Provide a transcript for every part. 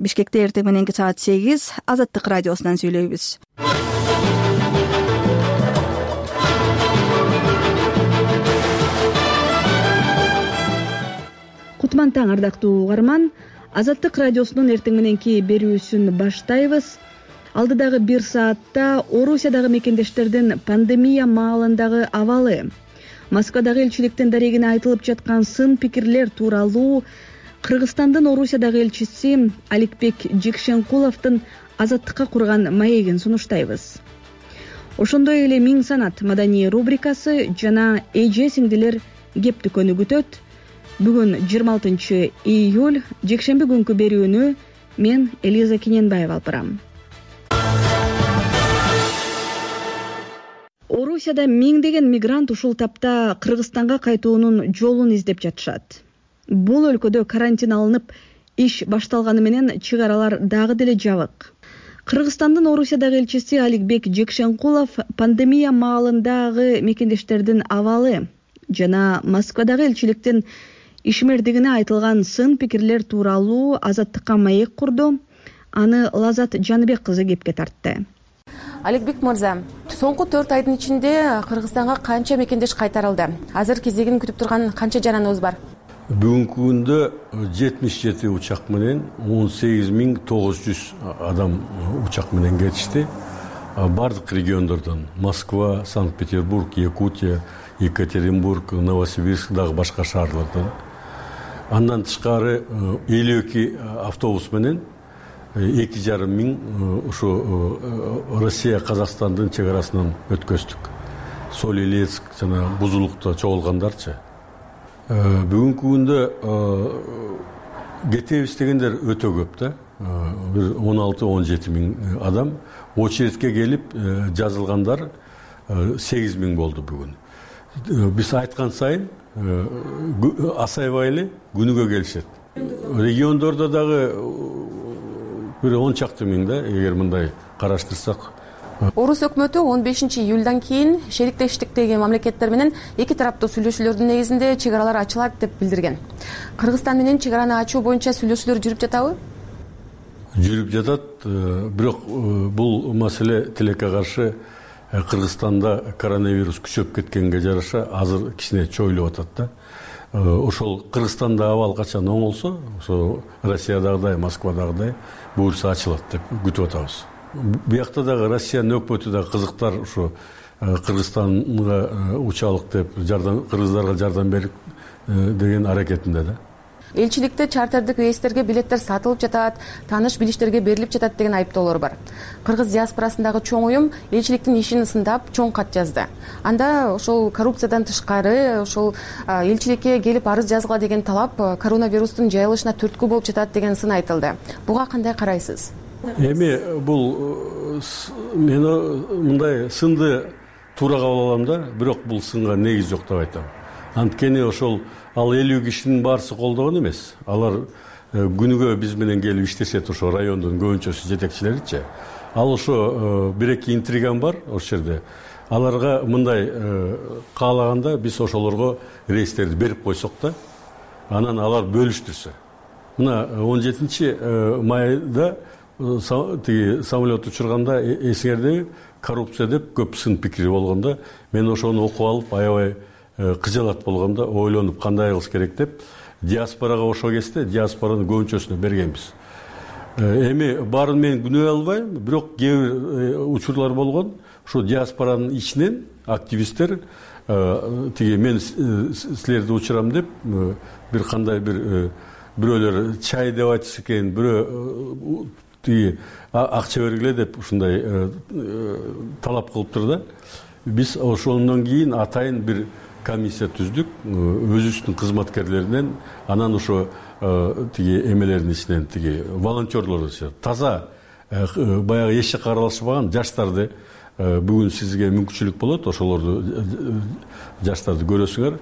Бишкекте эртең мененки саат 8 Азаттык радиосунан сүйлөйбүз. Кутман таң, ардактуу угарман. Азаттык радиосунун эртең мененки берүүсүн баштайбыз. Алдыдагы 1 саатта Орусиядагы мекендештердин пандемия маалындагы абалы, Москвадагы элчиликтин дарегине айтылып жаткан сын пикирлер тууралуу, Кыргызстандын Орусиядагы элчиси Аликбек Жекшенкуловдун Азаттыкка курган маегин сунуштайбыз. Ошондой эле Миң санат маданий рубрикасы жана эже сиңдилер кеп дүкөнү күтөт. Бүгүн 26 июль, жекшемби күнкү берүүнү мен Элиза Кененбаева алып барам. Орусияда миңдеген мигрант ушул тапта Кыргызстанга кайтуунун жолун издеп жатышат. Бул өлкөдө карантин алынып, иш башталганы менен чыгаралар дагы деле жабык. Кыргызстандын Орусиядагы элчиси Аликбек Жекшенкулов пандемия маалындагы мекендештердин абалы жана Москвадагы элчиликтин ишмердигине айтылган сын пикирлер тууралуу Азаттыкка маек курду. Аны Лазат Жаныбек кызы кепке тартты. Аликбек мырза, соңку 4 айдын ичинде Кыргызстанга канча мекендеш кайтарылды? Азыр кезегин күтүп турган канча жараныбыз бар? Бүгүнкү күндө 77 учак менен 18900 адам учак менен кетишти. Бардык региондордон Москва, Санкт-Петербург, Якутия, Екатеринбург, Новосибирск дагы башка шаарлардан. Андан тышкары 52 автобус менен 2,5 миң ушу Россия Казакстандын чек арасынан өткөздүк. Соль-Илецк жана Бузулукта чогулгандарчы. Бүгүнкү күндө кетебиз дегендер өтө көп да. 16-17 миң адам очередке келип жазылгандар 8 миң болду бүгүн. Биз айткан сайын асайбай эле күнүгө келишет. Региондордо дагы бир 10 чакты миң да, эгер мындай караштырсак. Орус өкмөтү 15 июльдан кийин шериктештиктеги мамлекеттер менен эки тараптуу сүйлөшүүлөрдүн негизинде чек аралар ачылат деп билдирген. Кыргызстан менен чек араны ачуу боюнча сүйлөшүүлөр жүрүп жатабы? Жүрүп жатат, бирок бул маселе тилекке каршы Кыргызстанда коронавирус күчөп кеткенге жараша азыр кичине чойлуп атат да. Ошол Кыргызстанда абал качан оңолсо, ошо Россиядагыдай, Москвадагыдай буюрса ачылат деп күтүп атабыз. Буякта дагы Россиянын өкмөтү да кызыктар ушу Кыргызстанга учалык деп кыргыздарга жардам берип деген аракетинде да. Элчиликте чартердик рейстерге билеттер сатылып жатат, тааныш билиштерге берилип жатат деген айыптоолор бар. Кыргыз диаспорасындагы чоң уюм элчиликтин ишин сындап чоң кат жазды. Анда ошол коррупциядан тышкары, ошол элчиликке келип арыз жазгыла деген талап коронавирустун жайылышына түрткү болуп жатат деген сын айтылды. Буга кандай карайсыз? Эми бул мен мындай сынды туура кабыл алам да, бирок бул сынга негиз жок деп айтам. Анткени ошол ал 50 кишинин баарысы колдогон эмес. Алар күнүгө биз менен келип иштешет, ошо райондун көбүнчөсү жетекчилеричи. Ал ошо бир-эки интриган бар ошол жерде. Аларга мындай каалаганда биз ошолорго рейстерди берип койсок да, анан алар бөлүштүрсө. Мына 17 майда тиги самолет учурганда эсиңерде коррупция деп көп сын пикири болгондо, мен ошону окуп алып аябай кыжалат болгондо ойлонуп кандай кылыш керек деп диаспорага ошо кезде диаспоранын көбүнчөсүнө бергенбиз. Эми баарын мен күнөө албайм, бирок кээ бир учурлар болгон. Ошо диаспоранын ичинен активисттер тиги мен силерди учурам деп бир кандай бирөөлөр чай деп айтса экен, бирөө тиги акча бергиле деп ушундай талап кылыптыр да. Биз ошондон кийин атайын бир комиссия түздүк, өзүбүздүн кызматкерлеринен, анан ошо тиги эмелердин ичинен тиги волонтерлор таза баягы эч жакка аралашпаган жаштарды бүгүн сизге мүмкүнчүлүк болот, ошолорду жаштарды көрөсүңөр.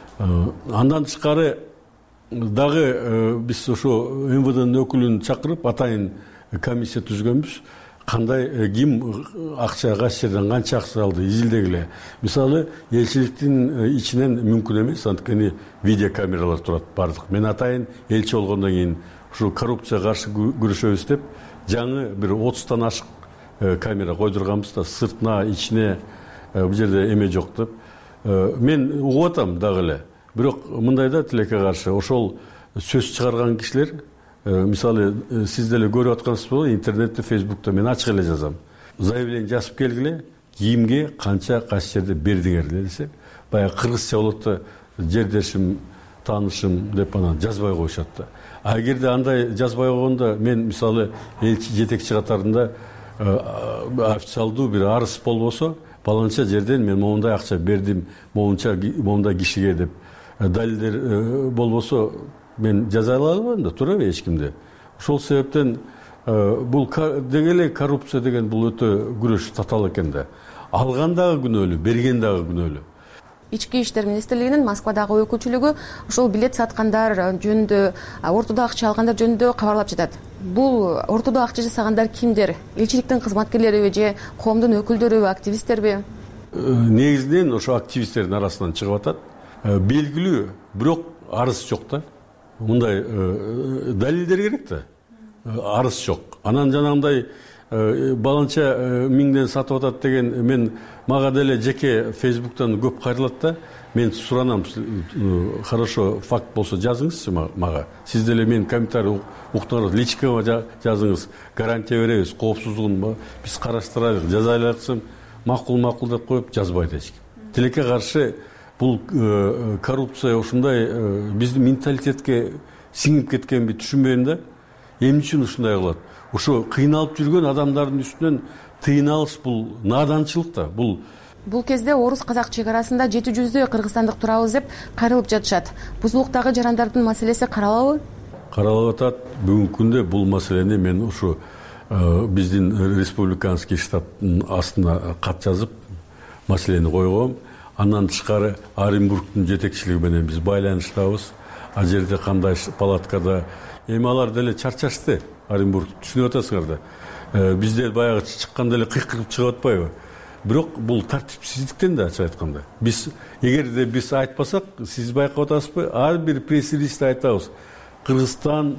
Андан тышкары дагы биз ошо МВДнын өкүлүн чакырып атайын комиссия түзгөнбүз. Кандай ким акча кайсы жерден канча акча алды изилдегиле. Мисалы, элчиликтин ичинен мүмкүн эмес, анткени видеокамералар турат бардык. Мен атайын элчи болгондон кийин ушул коррупцияга каршы күрөшөбүз деп жаңы бир 30тан ашык камера койдурганбыз да, сыртына ичине бул жерде эме жок деп. Мен угуп атам дагы эле. Бирок мындай да тилекке каршы ошол сөз чыгарган кишилер, мисалы сиз деле көрүп аткансыз болот, интернетте, Фейсбукта мен ачык эле жазам. Заявление жазып келгиле, кимге канча кайсы жерде бердиңер десе, баягы кыргызча болот да, жердешим, таанышым деп анан жазбай коюшат да. А эгерде андай жазбай койгондо мен мисалы элчи жетекчи катарында официалдуу бир арыз болбосо, баланча жерден мен моундай акча бердим, моундай кишиге деп далилдер болбосо мен жаза албайм да, туурабы эч кимди. Ошол себептен бул деги эле коррупция деген бул өтө күрөш татаал экен да. Алган дагы күнөөлүү, берген дагы күнөөлүү. Ички иштер министрлигинин Москвадагы өкүлчүлүгү ошол билет саткандар жөнүндө, ортодо акча алгандар жөнүндө кабарлап жатат. Бул ортодо акча жасагандар кимдер? Элчиликтин кызматкерлериби же коомдун өкүлдөрүбү, активисттерби? Негизинен ошо активисттердин арасынан чыгып атат. Белгилүү, бирок арыз жок да. Мындай далилдер керек да. Арыз жок. Анан жанагындай баланча миңден сатып атат деген мен мага деле жеке Фейсбуктан көп кайрылат да. Мен суранам, хорошо факт болсо жазыңызчы мага. Сиз деле мен комментарий уктуңуз, личкага жазыңыз, гарантия беребиз, коопсуздугун биз караштырайлык, жазайлык десем, макул деп коюп жазбайт эч ким. Тилекке каршы бул коррупция ушундай биздин менталитетке сиңип кеткенби түшүнбөйм да. Эмне үчүн ушундай кылат? Ошо кыйналып жүргөн адамдардын үстүнөн тыйына алыш бул наданчылык да. Бул кезде орус-казак чек арасында 700 кыргызстандык турабыз деп кайрылып жатышат. Бузулуктагы жарандардын маселеси каралабы? Каралып атат. Бүгүнкү күндө бул маселени мен ушу биздин республиканский штаттын астына кат жазып маселени койгом. Андан тышкары Оренбургдун жетекчилиги менен биз байланыштабыз. Ал жерде кандай палаткада эми алар деле чарчашты. Оренбург түшүнүп атасыңар да. Бизде баягы чыкканда эле кыйкырып чыгып атпайбы? Бирок бул тартипсиздиктен да ачык айтканда. Биз эгерде биз айтпасак, сиз байкап атасызбы? Ар бир пресс-релизде айтабыз. Кыргызстан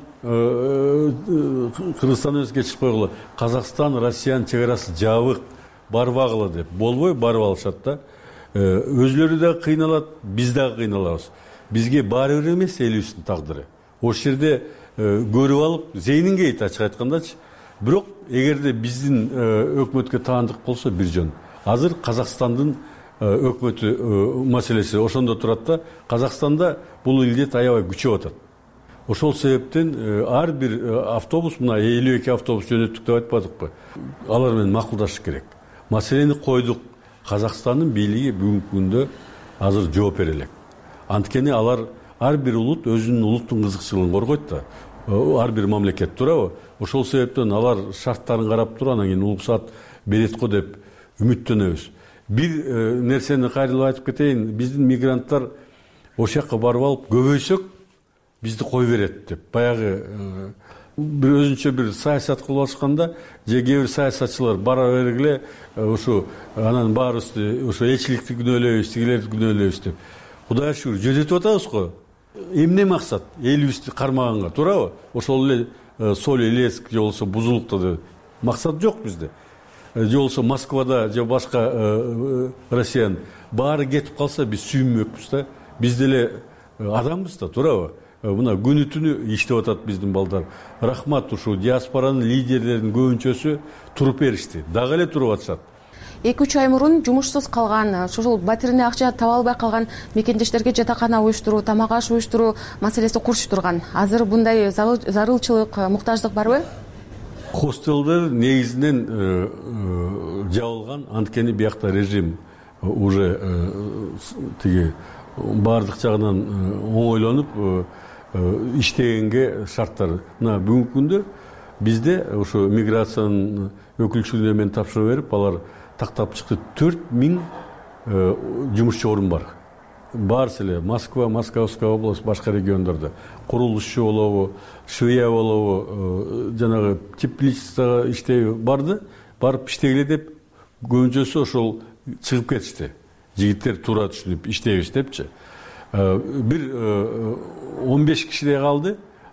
өзгө чыгып койгула. Казакстан, Россиянын чек арасы жабык, барбагыла деп. Болбой барып алышат да. Өзлөрү да кыйналат, биз дагы кыйналабыз. Бизге баары бир эмес элибиздин тагдыры. Ошол жерде көрүп алып, зейнин кейт ачык айткандачы. Бирок эгерде биздин өкмөткө таандык болсо бир жөн. Азыр Казакстандын өкмөтү маселеси ошондо турат да. Казакстанда бул илдет аябай күчөп атат. Ошол себептен ар бир автобус, мына 52 автобус жөнөттүк деп айтпадыкпы? Алар менен макулдашыш керек. Маселени койдук. Казакстандын бийлиги бүгүнкү күндө азыр жооп бере элек. Анткени алар ар бир улут өзүнүн улуттун кызыкчылыгын коргойт да. Ар бир мамлекет турабы? Ошол себептен алар шарттарын карап туруп, анан кийин уруксат берет го деп үмүттөнөбүз. Бир нерсени кайрылып айтып кетейин. Биздин мигранттар ошол жакка барып алып көбөйсөк бизди кой берет деп. Баягы бир өзүнчө бир саясат кылып алышканда, же кээ бир саясатчылар бара бергиле ушу анан баарыбызды ошо элчиликти күнөөлөйбүз, тигилерди күнөөлөйбүз деп. Кудайга шүгүр, жөнөтүп атабыз го. Эмне максат? Элибизди кармаганга, туурабы? Ошол эле Соль Илецк же болсо Бузулукта да максат жок бизде. Же болсо Москвада же башка Россиян баары кетип калса биз сүйүнмөкпүз да. Биз деле адамбыз да, туурабы? Мына күнү түнү иштеп атат биздин балдар. Рахмат, ушу диаспоранын лидерлеринин көбүнчөсү туруп беришти. Дагы эле туруп атышат. 2-3 ай мурун жумушсуз калган, ошол батирине акча таба албай калган мекендештерге жатакана уюштуруу, тамак аш уюштуруу маселеси курчуп турган. Азыр мындай зарылчылык, муктаждык барбы? Хостелдер негизинен жабылган, анткени биякта режим уже тиги баардык жагынан оңойлонуп иштегенге шарттар. Мына бүгүнкү күндө бизде ошо миграциянын өкүлчүлүгүнө мен тапшырып берип, алар тактап чыкты. 4000 жумушчу орун бар. Барысы эле Москва, Московская область, башка региондордо. Курулушчу болобу, швея болобу, жанагы тепличество иштейби барды, барып иштегиле деп көбүнчөсү ошол чыгып кетишти. Жигиттер туура түшүнүп иштейбиз депчи. Бир 15 кишидей калды.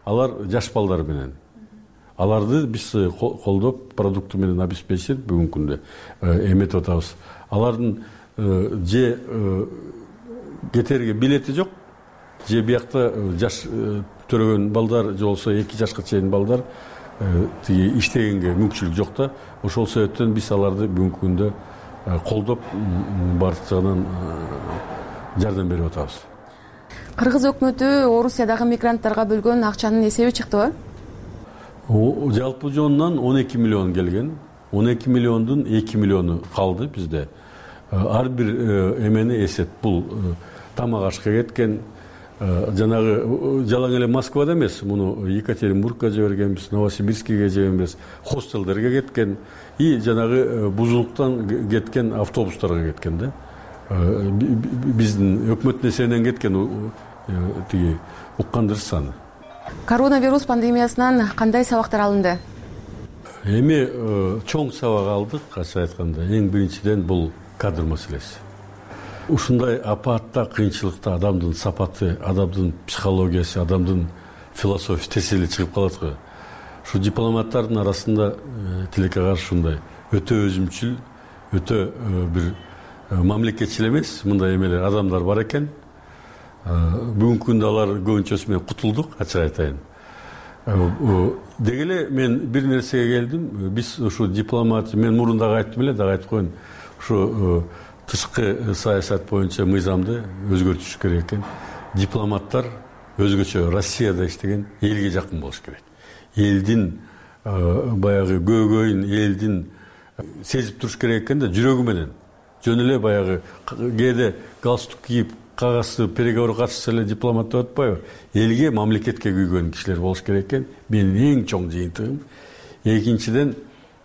алар жаш балдар менен. Аларды биз колдоп, продукты менен обеспечип бүгүнкү күндө эметип атабыз. Алардын же кетерге билети жок, же биякта жаш төрөгөн балдар, же болбосо 2 жашка чейин балдар тиги иштегенге мүмкүнчүлүк жок да. Ошол себептен биз аларды бүгүнкү күндө колдоп, бардык жагынан жардам берип атабыз. Кыргыз өкмөтү Орусиядагы мигранттарга бөлгөн акчанын эсеби чыктыбы? Жалпы жонунан 12 миллион келген. 12 миллиондун 2 миллиону калды бизде. Ар бир эмени эсеп, бул тамак ашка кеткен, жанагы жалаң эле Москвада эмес, муну Екатеринбургка жибергенбиз, Новосибирскиге жибергенбиз, хостелдерге кеткен и жанагы бузулуктан кеткен автобустарга кеткен да. Биздин өкмөттүн эсебинен кеткен тиги уккандыр саны. Коронавирус пандемиясынан кандай сабактар алынды? Эми чоң сабак алдык, ачык айтканда. Эң биринчиден бул кадр маселеси. Ушундай апатта, кыйынчылыкта адамдын сапаты, адамдын психологиясы, адамдын философиясы терс эле чыгып калат го. Ушу дипломаттардын арасында тилекке каршы ушундай өтө өзүмчүл, өтө бир мамлекетчил эмес мындай эмелер адамдар бар экен. Бүгүнкү күндө алар көбүнчөсү менен кутулдук, ачык айтайын. Деги эле мен бир нерсеге келдим. Биз ушу дипломат, мен мурун дагы айттым эле, дагы айтып коеюн. Ушу тышкы саясат боюнча мыйзамды өзгөртүш керек экен. Дипломаттар өзгөчө Россияда иштеген элге жакын болуш керек. Элдин баягы көйгөйүн, элдин сезип туруш керек экен да, жүрөгү менен. Жөн эле баягы кээде галстук кийип, кагазды переговор катышса эле дипломат деп атпайбы? Элге, мамлекетке күйгөн кишилер болуш керек экен. Менин эң чоң жыйынтыгым. Экинчиден,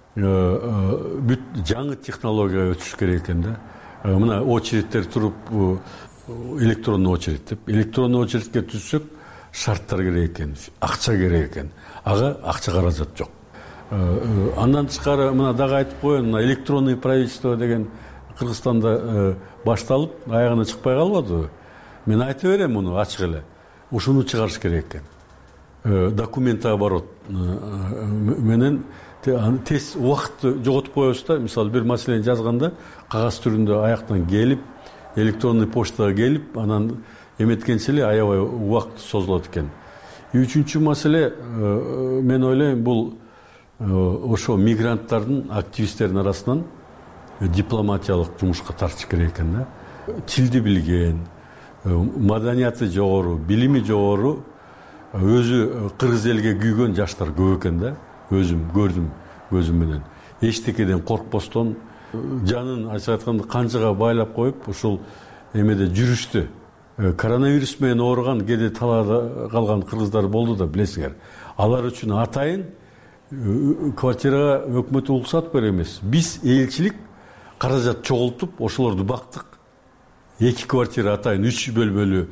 бүт жаңы технологияга өтүш керек экен да. Мына очередтер туруп, электронный очередь деп. Электронный очередке түзсөк, шарттар керек экен, акча керек экен. Ага акча каражат жок. Андан тышкары мына дагы айтып коеюн, мына электронный правительство деген Кыргызстанда башталып, аягына чыкпай калбадыбы? Мен айта берем муну ачык эле. Ушуну чыгарыш керек экен. Документ оборот менен тез убакытты жоготуп коебуз да. Мисалы бир маселени жазганда кагаз түрүндө аяктан келип, электронный почтага келип, анан эметкенче эле аябай убакыт созулат экен. Үчүнчү маселе, мен ойлойм, бул ошо мигранттардын, активисттердин арасынан дипломатиялык жумушка тартыш керек экен да. Тилди билген, маданияты жогору, билими жогору, өзү кыргыз элге күйгөн жаштар көп экен да. Өзүм көрдүм көзүм менен. Эчтекеден коркпостон, жанын ачык айтканда канчага байлап коюп, ушул эмеде жүрүштү. Коронавирус менен ооруган, кээде талаада калган кыргыздар болду да, билесиңер. Алар үчүн атайын квартирага өкмөт уруксат бере эмес. Биз элчилик каражат чогултуп, ошолорду бактык. 2 квартира атайын 3 бөлмөлүү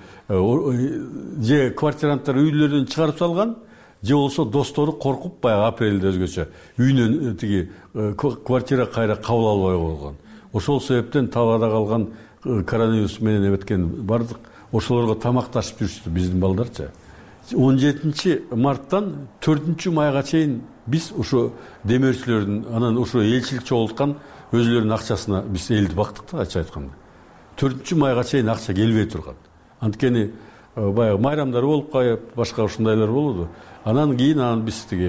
же квартиранттар үйлөрүн чыгарып салган, же болсо достору коркуп баягы апрелде өзгөчө үйүнөн тиги квартира кайра кабыл албай койгон. Ошол себептен талаада калган коронавирус менен эметкен бардык ошолорго тамакташып жүрүштү биздин балдарчы. 17 марттан 4 майга чейин биз ушу демөөрчүлөрдүн, анан ушу элчилик чогулткан өзүлөрүнүн акчасына биз элди бактык да, ачык айтканда. 4 майга чейин акча келбей турган. Анткени баягы майрамдар болуп калып, башка ушундайлар болду. Анан кийин биз тиги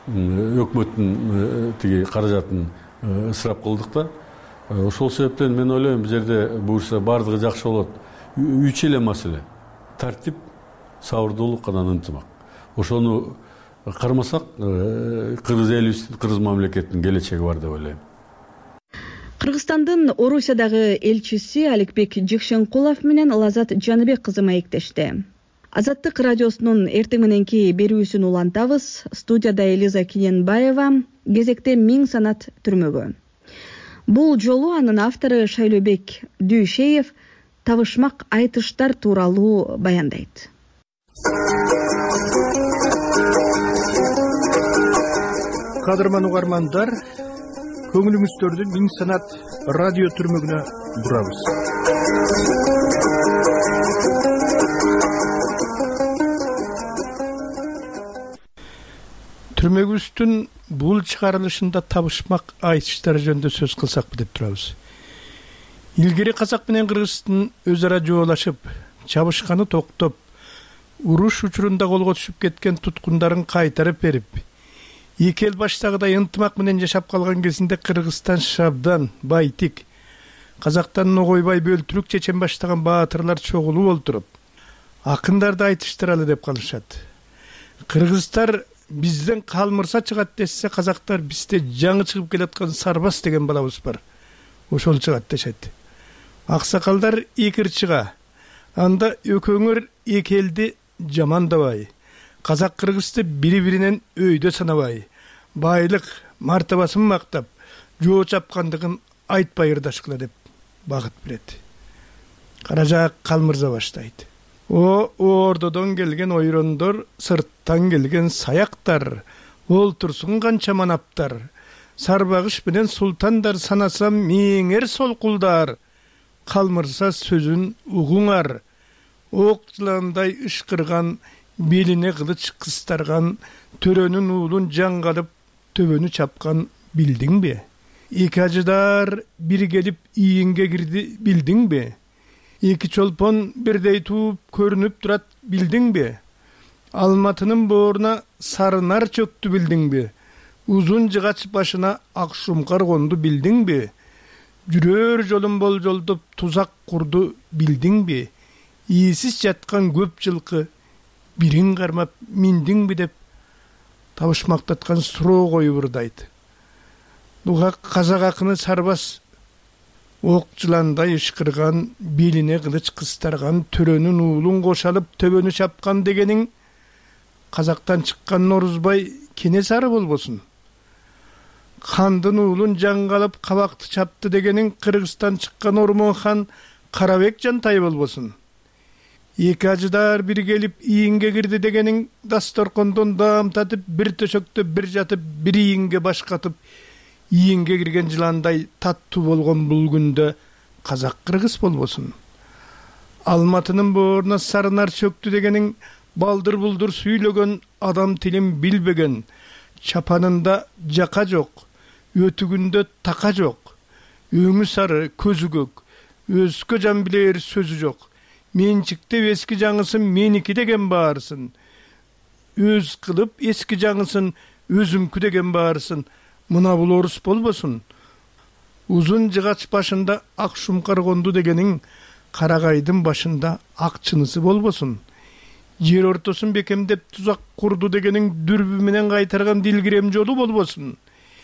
өкмөттүн тиги каражатын ысырап кылдык да. Ошол себептен мен ойлойм, бул жерде буюрса бардыгы жакшы болот. 3 эле маселе: тартип, сабырдуулук, анан ынтымак. Ошону кармасак, кыргыз элибиздин, кыргыз мамлекеттин келечеги бар деп ойлойм. Кыргызстандын Орусиядагы элчиси Аликбек Жекшенкулов менен Лазат Жаныбек кызы маектешти. Азаттык радиосунун эртең мененки берүүсүн улантабыз. Студияда Элиза Кененбаева, кезекте Миң санат түрмөгө. Бул жолу анын автору Шайлообек Дүйшеев табышмак айтыштар тууралуу баяндайт. Кадырман угармандар, көңүлүңүздөрдү Миң санат радио түрмөгүнө бурабыз. түрмөгүбүздүн бул чыгарылышында табышмак айтыштар жөнүндө сөз кылсак деп турабыз. Илгери казак менен кыргыздын өз ара жоолашып, чабышканы токтоп, уруш учурунда колго түшүп кеткен туткундарын кайтарып берип, эки эл баштагыдай ынтымак менен жашап калган кезинде Кыргызстан Шабдан, Байтик, казактан Ногойбай, Бөлтүрүк, Чечен баштаган баатырлар чогулуп олтуруп, акындарды айтыштыралы деп калышат. Кыргыздар бизден калмырса чыгат десе, казактар бизде жаңы чыгып келаткан сарбас деген балабыз бар. Ошол чыгат дешет. Аксакалдар экир чыга. Анда өкөңөр эки элди жамандабай, казак кыргызды бири-биринен өйдө санабай, байлык, мартабасын мактап, жоо чапкандыгын айтпай ырдашкыла деп багыт берет. Каражаак Калмырза баштайт. Ордодон келген ойрондор, сырттан келген саяктар, олтурсун канча манаптар, сарбагыш менен султандар санасам миңер солкулдар, Калмырса сөзүн угуңар, ок жыландай ышкырган, белине кылыч кыстарган, төрөнүн уулун жаңгалып, төбөнү чапкан билдиңби? Эки ажыдар бир келип ийинге кирди билдиңби? Эки чолпон бирдей тууп көрүнүп турат билдиңби? Алматынын бооруна сарынар чөктү билдиңби? Узун жыгач башына ак шумкар конду билдиңби? Жүрөр жолун болжолдоп тузак курду билдиңби? Ийсиз жаткан көп жылкы бирин кармап миндиңби деп табышмактаткан суроо коюп ырдайт. Буга казак акыны сарбас ок жыландай ышкырган, белине кылыч кыстарган, төрөнүн уулун кошалып төбөнү чапкан дегениң казактан чыккан Норузбай Кенесары болбосун. Кандын уулун жаңгалып кабакты чапты дегениң Кыргызстан чыккан Ормон хан Карабек Жантай болбосун. Эки ажыдар бир келип ийинге кирди дегениң дасторкондон даам татып, бир төшөктө бир жатып, бир ийинге баш катып, ийинге кирген жыландай таттуу болгон бул күндө казак кыргыз болбосун. Алматынын бооруна сарынар чөктү дегениң балдыр булдур сүйлөгөн, адам тилин билбеген, чапанында жака жок, өтүгүндө така жок, өңү сары, көзү көк, өзгө жан билер сөзү жок. Менчикте эски жаңысын меники деген баарсын. Өз кылып эски жаңысын өзүмкү деген баарсын. Мына бул орус болбосун. Узун жыгач башында ак шумкар конду дегениң карагайдын башында ак чынысы болбосун. Жер ортосун бекемдеп тузак курду дегениң дүрбү менен кайтарган дилгирем жолу болбосун.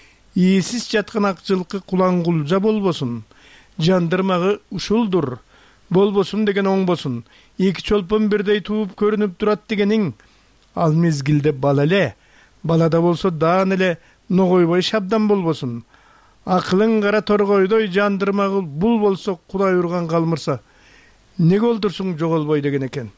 Ийсиз жаткан ак жылкы кулаңгулжа болбосун. Жандырмагы ушулдур болбосун деген оңбосун. Эки чолпон бирдей тууп көрүнүп турат дегениң ал мезгилде бала эле, балада болсо даан эле Ногойбой Шабдан болбосун. Акылың кара торгойдой жандырмагы бул болсо Кудай урган Калмырса неге олтурсуң жоголбой деген экен.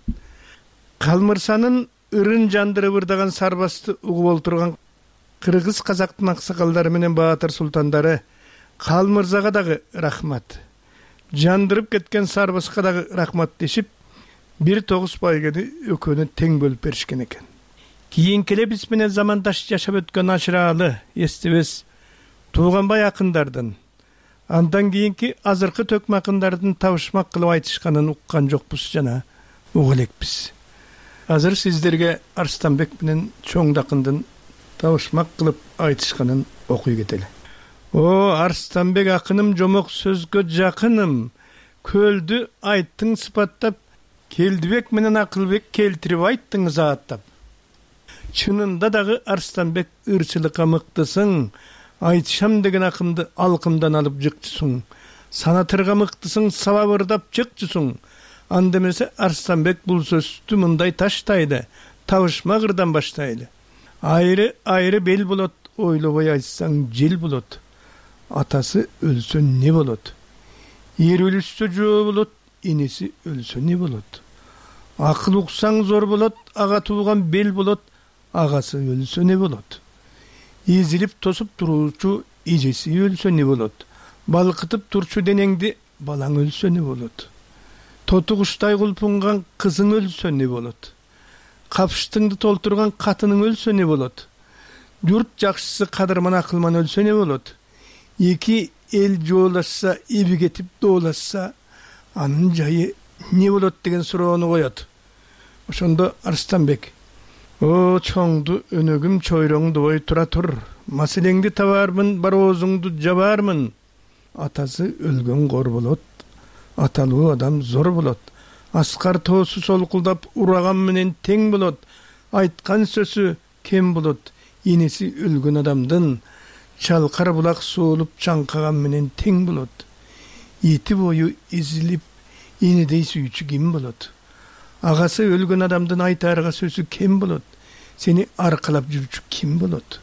Калмырсанын ырын жандырып ырдаган сарбасты угуп олтурган кыргыз казактын аксакалдары менен баатыр султандары Калмырзага дагы рахмат, жандырып кеткен сарбаска дагы рахмат дешип, бир тогуз байгени экөөнө тең бөлүп беришкен экен. Кийинки эле биз менен замандаш жашап өткөн Ашыралы, Эстебес, Тууганбай акындардын, андан кийинки азыркы төкмө акындардын табышмак кылып айтышканын уккан жокпуз жана уга элекпиз. Азыр сиздерге Арстанбек менен чоң акындын табышмак кылып айтышканын окуй кетели. Арстанбек акыным, жомок сөзгө жакыным, көлдү айттың сыпаттап, Келдибек менен Акылбек келтирип айттың зааттап. Чынында дагы Арстанбек ырчылыкка мыктысың, айтышам деген акымды алкымдан алып жыкчысың. Санатырга мыктысың, сабап ырдап чыкчысың. Андемесе Арстанбек бул сөздү мындай таштайды, табышмак ырдан баштайлы. Айры бел болот, ойлобой айтсаң жел болот. Атасы өлсө не болот? Ер өлүшсө жөө болот, энеси өлсө не болот? Акыл уксаң зор болот, ага тууган бел болот, агасы өлсө не болот? Эзилип тосуп туруучу эжеси өлсө не болот? Балкытып турчу денеңди балаң өлсө не болот? Тоту куштай кулпунган кызың өлсө не болот? Капыштыңды толтурган катының өлсө не болот? Журт жакшысы кадырман акылман өлсө не болот? Эки эл жоолашса, эби кетип доолашса, анын жайы не болот деген суроону коет. Ошондо Арстанбек: "О чоңду өнөгүм чойроңду ой тура тур. Маселеңди табармын, бар оозуңду жабармын. Атасы өлгөн кор болот, аталуу адам зор болот. Аскар тоосу солкулдап ураган менен тең болот. Айткан сөзү кем болот. Инеси өлгөн адамдын чалкар булак суулуп чаңкаган менен тең болот. Эти бою эзилип, инедей сүйүүчү ким болот? Агасы өлгөн адамдын айтаарга сөзү кем болот? Сени аркалап жүрчү ким болот?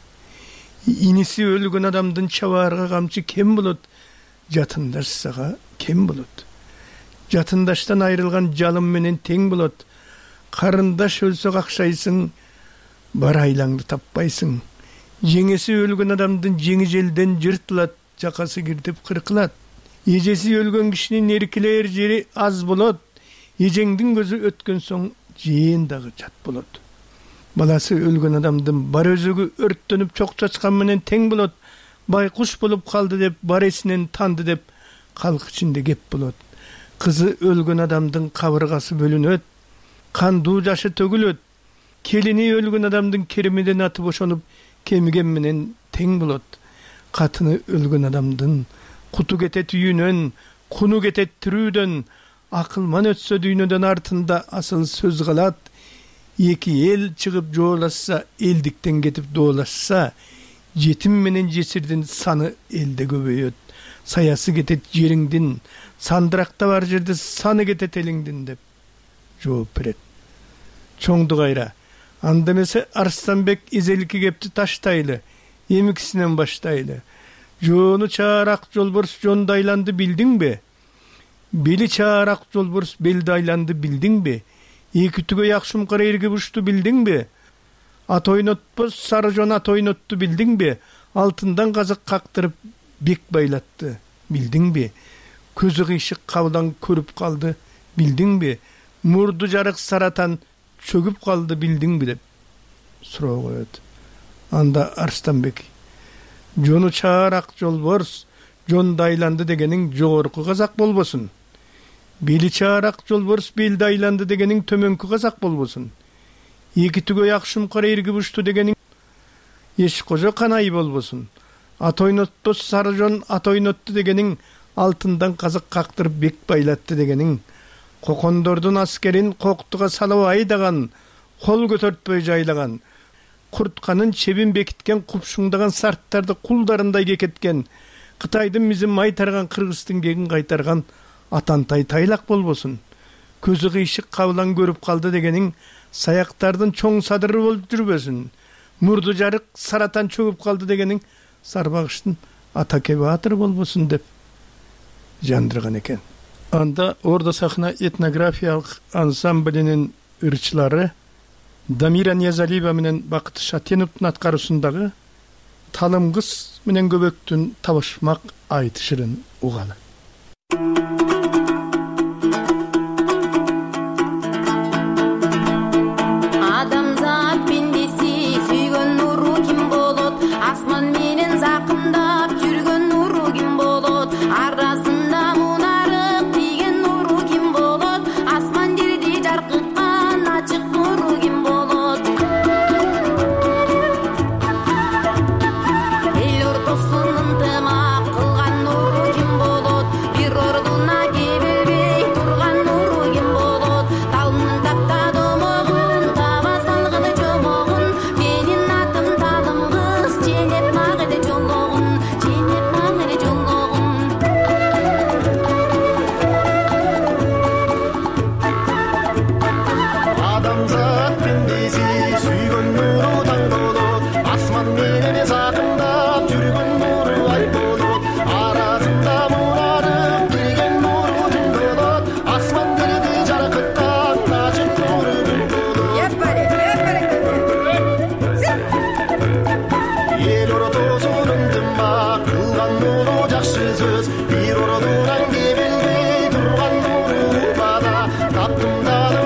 Инеси өлгөн адамдын чабаарга камчы кем болот? Жатындашсага кем болот? Жатындаштан айрылган жалым менен тең болот. Карындаш өлсө какшайсың, бар айлаңды таппайсың. Жеңеси өлгөн адамдын жеңи желден жыртылат, жакасы киртип кыркылат. Эжеси өлгөн кишинин эркилер жери аз болот. Эжеңдин көзү өткөн соң жээн дагы жат болот. Баласы өлгөн адамдын бар өзөгү өрттөнүп чок чачкан менен тең болот. Байкуш болуп калды деп, бар эсинен танды деп, калк ичинде кеп болот. Кызы өлгөн адамдын кабыргасы бөлүнөт, кандуу жашы төгүлөт. Келини өлгөн адамдын керемеден аты бошонуп, кемиген менен тең болот. Катыны өлгөн адамдын куту кетет үйүнөн, куну кетет тирүүдөн, акылман өтсө дүйнөдөн артында асыл сөз калат. Эки эл чыгып жоолашса, элдиктен кетип доолашса, жетим менен жесирдин саны элде көбөйөт. Саясы кетет жериңдин, сандыракта бар жерде саны кетет элиңдин деп жооп берет. Чоңду кайра. Анда эмесе Арстанбек изелики кепти таштайлы, эмикисинен баштайлы. Жоону чаарак жолборс жонду айланды билдиңби? Бели чаарак жолборс белди айланды билдиңби? Эки түгөй акшумкара эрги бушту билдиңби? Ат ойнотпос сары жон ат ойнотту билдиңби? Алтындан казык кактырып бек байлатты билдиңби? Көзү кыйшык кабылан көрүп калды билдиңби? Мурду жарык саратан чөгүп калды билдиңби деп суроо коет. Анда Арстанбек: "Жону чаарак жолборс жонду айланды дегениң жогорку казак болбосун. Бели чаарак жолборс белди айланды дегениң төмөнкү казак болбосун. Эки түгөй акшумкара эрги бушту дегениң эш кожо канай болбосун. Ат ойноттос сары жон ат ойнотту дегениң алтындан казык кактырып бек байлатты дегениң кокондордун аскерин коктуга салып айдаган, кол көтөртпөй жайлаган, куртканын чебин бекиткен купшуңдаган сарттарды кулдарындай кекеткен, Кытайдын мизин майтарган, Кыргыздын кегин кайтарган Атантай тайлак болбосун. Көзү кыйшык кабылан көрүп калды дегениң саяктардын чоң садыры болуп жүрбөсүн. Мурду жарык саратан чөгүп калды дегениң Сарбагыштын Атаке Баатыр болбосун деп жандырган экен. Анда Орда сахна этнографиялык ансамблинин ырчылары Дамира Ниязалиева менен Бакыт Шатеновдун аткаруусундагы Талым кыз менен көбөктүн табышмак айтышырын угалы.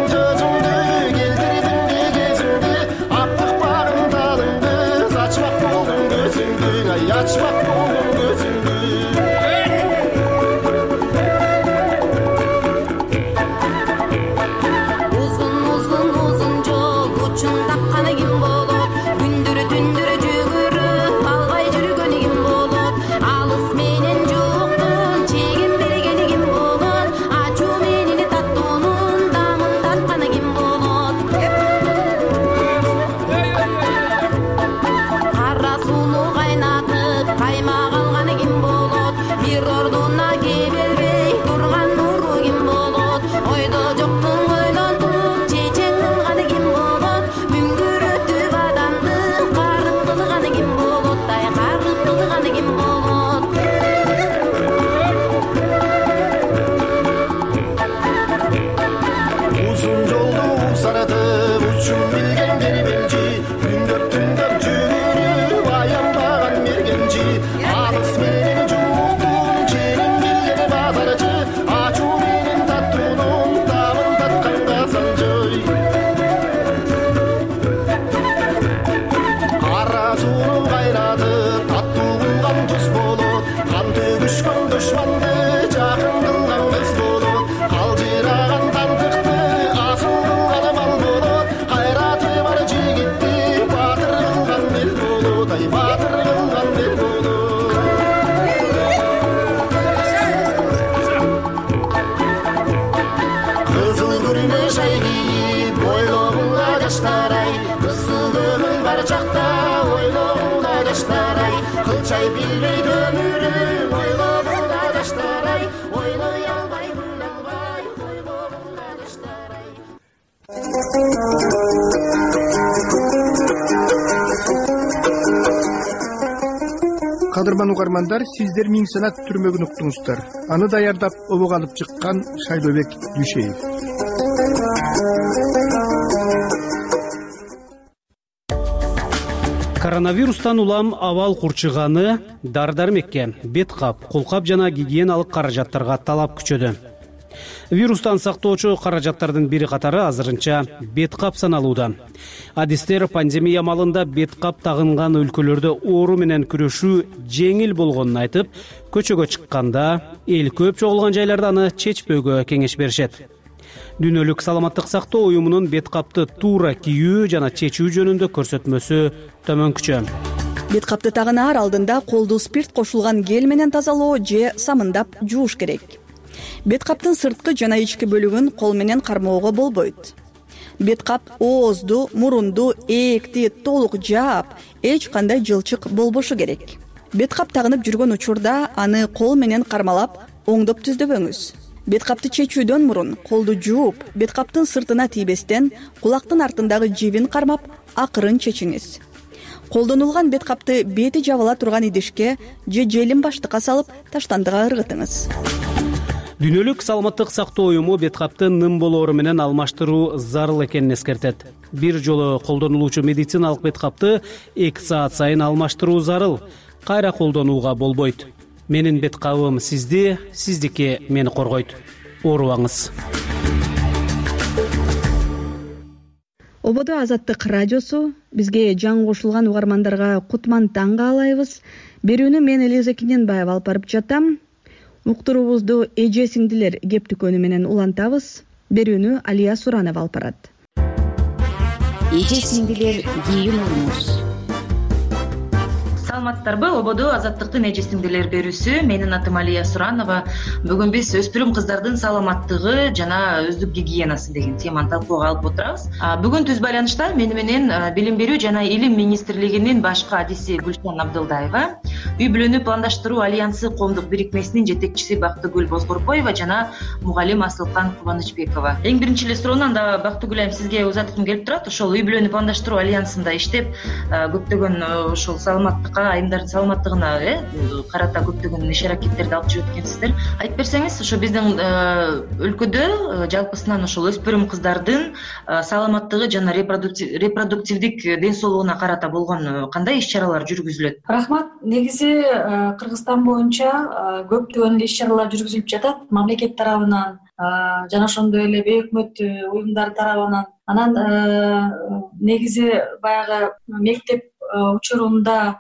Açmak ачмак болдум көзүмдү. Узун узун узун жол учун тапканы ким болот? Күндүрү түндүрү жүгүрүп албай жүргөнү ким болот? Алыс менен жуктун чегин бергени ким болот? Ачуу менен таттуунун дамын татканы ким болот? Кара сууну кайнатып каймак алганы ким болот? Бир ордуна кебелбей турган нуру ким болот? Ойдо жоктун ойлонтуп чечең кылганы ким болот? Мүңгүрөтүп адамды карып кылганы ким болот? Ай карып кылганы ким болот? Узун жолду саратып учун билген кербелчи, күндөп түндөп жүрүп аянбаган мергенчи, алыс менен жуктун чегин билген базарчы, ачуу менен таттуунун табын таткан казанчы. Кара сууну кайнатып таттуу кылган туз болот, кан төгүшкөн душманды жакын кылган кыз болот, калжыраган тантыкты асыл кылган мал болот, кайраты бар жигитти баатыр кылган эл болот, ай баатыр кылган эл болот. Кызыл күрмө шай кийип ойлогула жаштар ай, кызыл көңүл бар чакта ойлогула жаштар ай, кылчай билбей өмүрү ойлогула жаштар ай, ойлой албай ойлогула жаштар ай. Кадырман угармандар, сиздер Миң санат түрмөгүн уктуңуздар. Аны даярдап обого алып чыккан Шайлообек Дүйшеев. Коронавирустан улам абал курчуганы дар-дармекке, бет кап, колкап жана гигиеналык каражаттарга талап күчөдү. Вирустан сактоочу каражаттардын бири катары азырынча бет кап саналууда. Адистер пандемия малында бет кап тагынган өлкөлөрдө оору менен күрөшүү жеңил болгонун айтып, көчөгө чыкканда эл көп чогулган жайларда аны чечпөөгө кеңеш беришет. Дүйнөлүк саламаттык сактоо уюмунун бет капты туура кийүү жана чечүү жөнүндө көрсөтмөсү төмөнкүчө. Бет капты тагынаар алдында колду спирт кошулган гель менен тазалоо же самындап жууш керек. Бет каптын сырткы жана ички бөлүгүн кол менен кармоого болбойт. Бет кап оозду, мурунду, ээкти толук жаап, эч кандай жылчык болбошу керек. Бет кап тагынып жүргөн учурда аны кол менен кармалап, оңдоп түздөбөңүз. Бет капты чечүүдөн мурун колду жууп, бет каптын сыртына тийбестен кулактын артындагы жибин кармап, акырын чечиңиз. Колдонулган бет капты бети жабыла турган идишке же желим баштыкка салып, таштандыга ыргытыңыз. Дүйнөлүк саламаттык сактоо уюму бет капты ным болоору менен алмаштыруу зарыл экенин эскертет. Бир жолу колдонулуучу медициналык бет капты 2 саат сайын алмаштыруу зарыл. Кайра колдонууга болбойт. Менин бет кабым сизди, сиздики мени коргойт. Оорубаңыз. Ободо Азаттык радиосу бизге жаңы кошулган угармандарга кутман таң каалайбыз. Берүүнү мен Элиза Киненбаева алып барып жатам. Уктуруубузду эже сиңдилер кептикөнү менен улантабыз. Берүүнү Алия Суранова алып барат. Эже сиңдилер кийимиңиз. Саламаттарбы, Ободо Азаттыктын эже сиңдилер берүүсү. Менин атым Алия Суранова. Бүгүн биз өспүрүм кыздардын саламаттыгы жана өздүк гигиенасы деген теманы талкууга алып отурабыз. Бүгүн түз байланышта мени менен Билим берүү жана Илим министрлигинин башкы адиси Гүлшан Абдылдаева, Үй бүлөнү пландаштыруу альянсы коомдук бирикмесинин жетекчиси Бактыгүл Бозгорбоева жана мугалим Асылкан Кубанычбекова. Эң биринчи эле суроону анда Бактыгүл айым сизге узаткым келип турат. Ошол Үй бүлөнү пландаштыруу альянсында иштеп, көптөгөн ошол саламаттыкка, айымдардын саламаттыгына карата көптөгөн иш-аракеттерди алып жүрөт экенсиздер. Айтып берсеңиз, ошо биздин өлкөдө жалпысынан ошол өспүрүм кыздардын саламаттыгы жана репродуктивдик ден соолугуна карата болгон кандай иш-чаралар жүргүзүлөт? Рахмат. Негизи Кыргызстан боюнча көптөгөн иш-чаралар жүргүзүлүп жатат мамлекет тарабынан жана ошондой эле бейөкмөт уюмдар тарабынан. Анан негизи баягы мектеп учурунда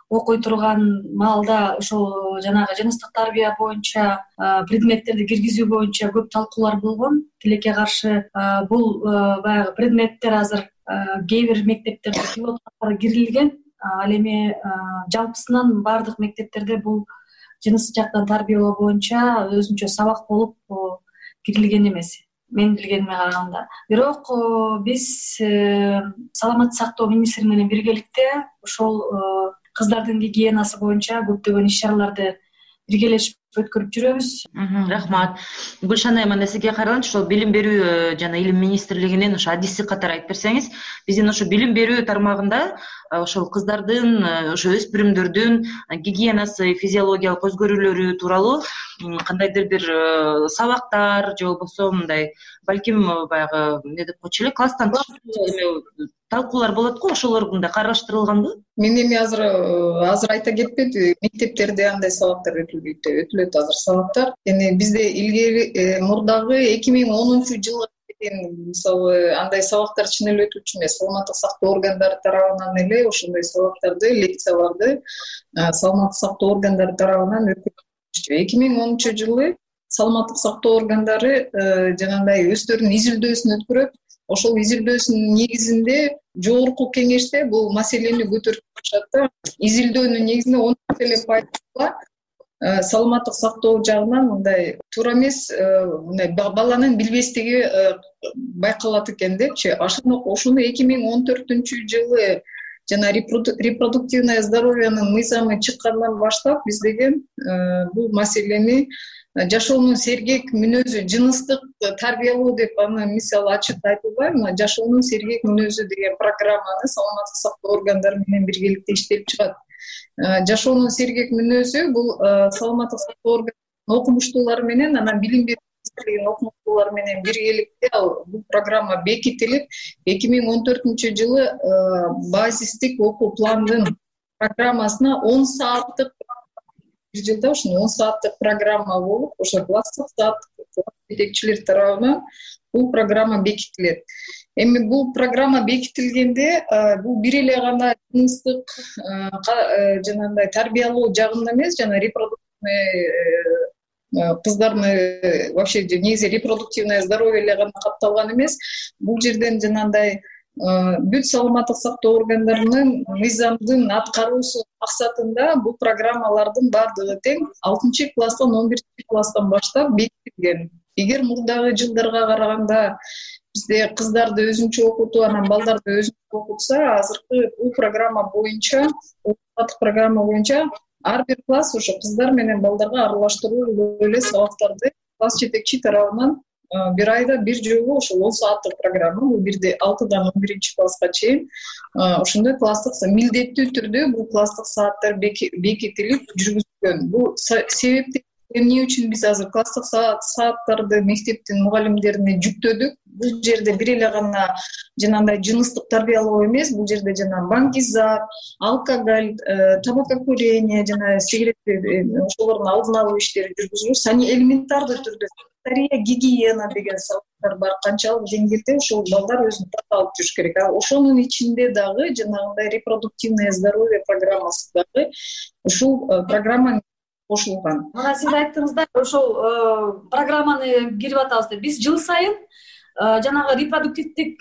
окуй турган маалда ошол жанагы жыныстык тарбия боюнча предметтерди киргизүү боюнча көп талкуулар болгон. Тилекке каршы бул баягы предметтер азыр кээ бир мектептерде пилот катары кирилген. Ал эми жалпысынан баардык мектептерде бул жыныстык жактан тарбиялоо боюнча өзүнчө сабак болуп кирилген эмес, менин билгениме караганда. Бирок биз саламаттык сактоо министри менен биргеликте ошол кыздардын гигиенасы боюнча көптөгөн иш-чараларды биргелешип өткөрүп жүрөбүз. Рахмат. Гүлшан айым, сизге кайрылайынчы, ошол билим берүү жана илим министрлигинин ошо адиси катары айтып берсеңиз, биздин ошо билим берүү тармагында ошол кыздардын, ошо өспүрүмдөрдүн гигиенасы, физиологиялык өзгөрүүлөрү тууралуу кандайдыр бир сабактар же болбосо мындай балким баягы эмне деп койчу эле, класстан талкуулар болот го, ошолор мындай караштырылганбы? Мен эми азыр айта кетпедим, мектептерде андай сабактар өтүлөт азыр сабактар. Эми бизде илгери мурдагы 2010-жылга мисалы андай сабактар чын эле өтүлчү эмес. Саламаттык сактоо органдары тарабынан эле ошондой сабактарды, лекцияларды саламаттык сактоо органдары тарабынан өткөрүлчү. 2010-жылы саламаттык сактоо органдары жанагындай өздөрүнүн изилдөөсүн өткөрөт. Ошол изилдөөсүнүн негизинде жогорку кеңеште бул маселени көтөрүп жатышат да. Изилдөөнүн негизинде 14% саламаттык сактоо жагынан мындай туура эмес, мындай баланын билбестиги байкалат экен депчи. Ошону 2014-жылы жана репродуктивное здоровьенын мыйзамы чыккандан баштап биз деген бул маселени жашоонун сергек мүнөзү, жыныстык тарбиялоо деп аны мисалы ачык айтылбайбы, жашоонун сергек мүнөзү деген программаны саламаттык сактоо органдары менен биргеликте иштелип чыгат. Жашоонун сергек мүнөзү бул саламаттык сактоо органдарынын окумуштуулары менен, анан билим берүү министрлигинин окумуштуулары менен биргеликте бул программа бекитилип, 2014-жылы базистик окуу пландын программасына 10 сааттык бир жылда ушуну 10 сааттык программа болуп, ошо класстык жетекчилер тарабынан бул программа бекитилет. Эми бул программа бекитилгенде бул бир эле гана жыныстык жанагындай тарбиялоо жагында эмес, жана репродуктивный кыздардын вообще негизи репродуктивное здоровье эле гана катталган эмес. Бул жерден жанагындай бүт саламаттык сактоо органдарынын мыйзамдын аткаруусу максатында бул программалардын баардыгы тең 6-класстан 11-класстан баштап бекитилген. Эгер мурдагы жылдарга караганда бизде кыздарды өзүнчө окутуп, анан балдарды өзүнчө окутса, азыркы бул программа боюнча, программа боюнча ар бир класс ошо кыздар менен балдарга аралаштыруу эле сабактарды класс жетекчи тарабынан бир айда бир жолу ошол 10 сааттык программа, бул 6-дан 11-класска чейин ошондой класстык милдеттүү түрдө бул класстык сааттар бекитилип жүргүзүлгөн. Бул себепти эмне үчүн биз азыр класстык сааттарды мектептин мугалимдерине жүктөдүк? Бул жерде бир эле гана жанагындай жыныстык тарбиялоо эмес, бул жерде жана банкизат, алкоголь, табакокурение, жана сигарет ошолордун алдын алуу иштери жүргүзүлүп, элементардуу түрдө санитария, гигиена деген сабактар бар. Канчалык деңгээлде ошол балдар өзүн таза алып жүрүш керек. Ошонун ичинде дагы жанагындай репродуктивное здоровье программасы дагы ушул программа кошулган. Мына сиз айттыңыздар, ошол программаны кирип атабыз деп. Биз жыл сайын жанагы репродуктивдик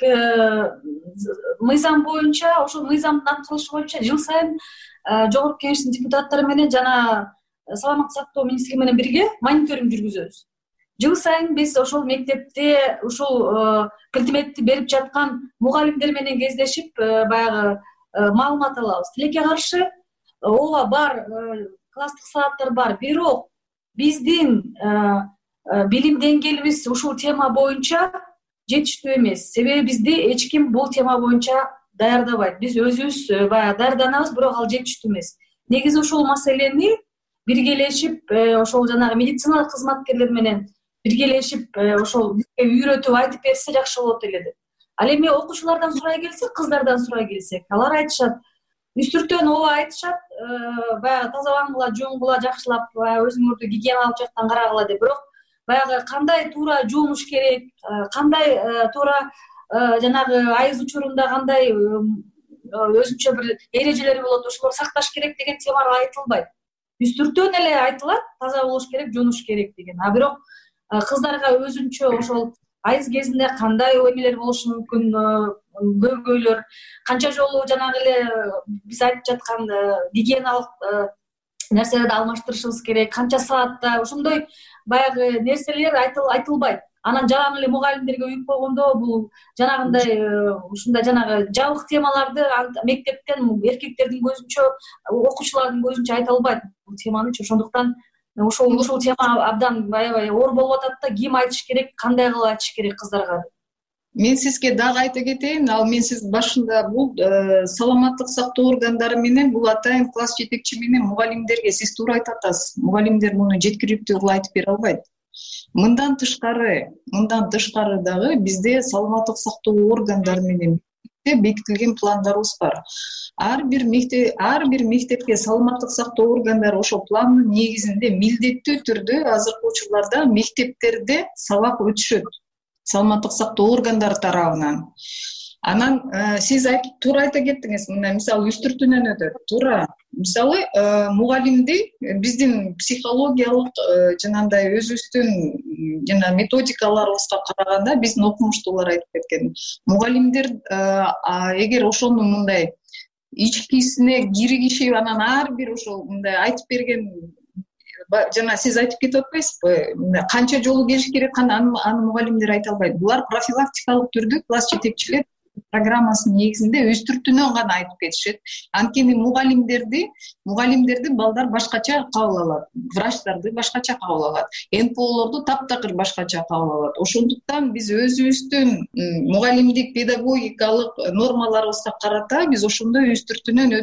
мыйзам боюнча, ошол мыйзамдын аткарылышы боюнча жыл сайын жогорку кеңештин депутаттары менен жана саламаттык сактоо министрлиги менен бирге мониторинг жүргүзөбүз. Жыл сайын биз ошол мектепте ушул предметти берип жаткан мугалимдер менен кездешип, баягы маалымат алабыз. Тилекке каршы ооба бар, класстык сааттар бар, бирок биздин билим деңгээлибиз ушул тема боюнча жетиштүү эмес. Себеби бизди эч ким бул тема боюнча даярдабайт. Биз өзүбүз баягы даярданабыз, бирок ал жетиштүү эмес. Негизи ушул маселени биргелешип, ошол жанагы медициналык кызматкерлер менен биргелешип, ошол бизге үйрөтүп айтып берсе жакшы болот эле деп. Ал эми окуучулардан сурай келсек, кыздардан сурай келсек, алар айтышат, үстүртөн ооба айтышат, баягы тазалангыла, жуунгула, жакшылап, өзүңөрдү гигиеналык жактан карагыла деп. Бирок баягы кандай туура жуунуш керек, кандай туура жанагы айыз учурунда кандай өзүнчө бир эрежелери болот, ошолорду сакташ керек деген темалар айтылбайт. Үстүртөн эле айтылат таза болуш керек, жуунуш керек деген. А бирок кыздарга өзүнчө ошол айыз кезинде кандай эмелер болушу мүмкүн, көйгөйлөр канча жолу жанагы эле биз айтып жаткан гигиеналык нерселерди алмаштырышыбыз керек, канча саатта, ошондой баягы нерселер айтылбайт. Анан жалаң эле мугалимдерге үйүп койгондо бул жанагындай ушундай жанагы жабык темаларды мектептен эркектердин көзүнчө, окуучулардын көзүнчө айта албайт бул теманычы. Ошондуктан ушул тема абдан аябай оор болуп атат да, ким айтыш керек, кандай кылып айтыш керек кыздарга. Мен сизге дагы айта кетейин, ал мен сиз башында бул саламаттык сактоо органдары менен бул атайын класс жетекчи менен мугалимдерге сиз туура айтып атасыз. Мугалимдер муну жеткиликтүү кылып айтып бере албайт. Мындан тышкары дагы бизде саламаттык сактоо органдары менен бекитилген пландарыбыз бар. Ар бир мектепке саламаттык сактоо органдары ошол пландын негизинде милдеттүү түрдө азыркы учурларда мектептерде сабак өтүшөт саламаттык сактоо органдары тарабынан. Анан сиз туура айта кеттиңиз, мына мисалы үстүртүнөн өтөт. Туура. Мисалы мугалимди биздин психологиялык жанагындай өзүбүздүн жана методикаларыбызга караганда биздин окумуштуулар айтып кеткен. Мугалимдер эгер ошону мындай ичкисине киргишип, анан ар бир ошол мындай айтып берген жана сиз айтып кетип атпайсызбы, канча жолу келиш керек, аны мугалимдер айта албайт. Булар профилактикалык түрдү класс жетекчилер программасынын негизинде үстүртүнөн гана айтып кетишет. Анткени мугалимдерди балдар башкача кабыл алат, врачтарды башкача кабыл алат, НПОлорду таптакыр башкача кабыл алат. Ошондуктан биз өзүбүздүн мугалимдик педагогикалык нормаларыбызга карата биз ошондой үстүртүнөн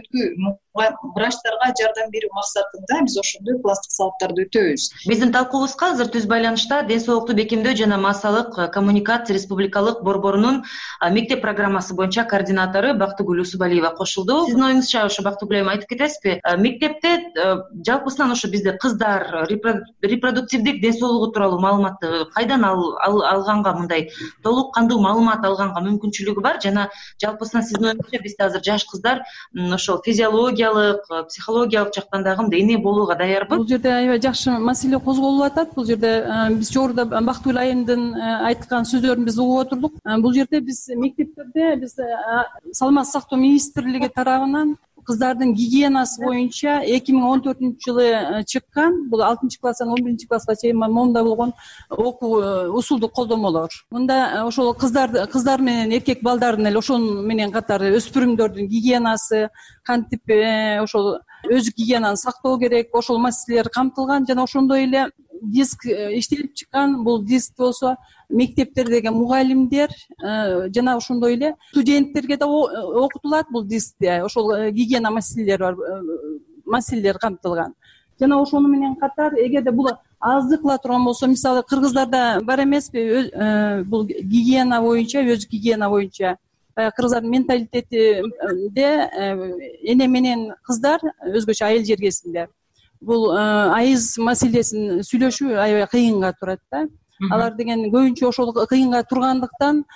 врачтарга жардам берүү максатында биз ошондой класстык сабактарды өтөбүз. Биздин талкуубузга азыр түз байланышта Ден соолукту бекемдөө жана массалык коммуникация республикалык борборунун мектеп программасы боюнча координатору Бактыгүл Усубалиева кошулду. Сиздин оюңузча ошо Бактыгүл айым айтып кетесизби, мектепте жалпысынан ошо бизде кыздар репродуктивдик ден соолугу тууралуу маалыматты кайдан алганга, мындай толук кандуу маалымат алганга мүмкүнчүлүгү бар? Жана жалпысынан сиздин оюңузча бизде азыр жаш кыздар ошол физиологиялык, психологиялык жактан дагы мындай эне болууга даярбы? Бул жерде аябай жакшы маселе козголуп атат. Бул жерде биз жогоруда Бактыгүл айымдын айткан сөздөрүн биз угуп отурдук. Бул жерде биз мектептерде биз саламаттык сактоо министрлиги тарабынан кыздардын гигиенасы боюнча 2014-жылы чыккан, бул 6-класстан 11-класска чейин момундай болгон окуу усулдук колдомолор. Мында ошол кыздар менен эркек балдардын эле ошол менен катары өспүрүмдөрдүн гигиенасы, кантип ошол өз гигиенаны сактоо керек, ошол маселелер камтылган. Жана ошондой эле диск иштелип чыккан. Бул диск болсо мектептердеги мугалимдер жана ошондой эле студенттерге да окутулат. Бул дискте ошол гигиена маселелери бар, маселелер камтылган. Жана ошону менен катар, эгерде бул аздык кыла турган болсо, мисалы кыргыздарда бар эмеспи, бул гигиена боюнча, өз гигиена боюнча кыргыздардын менталитетинде эне менен кыздар өзгөчө айыл жергесинде бул айыз маселесин сүйлөшүү аябай кыйынга турат да. Алар деген көбүнчө ошол кыйынга тургандыктан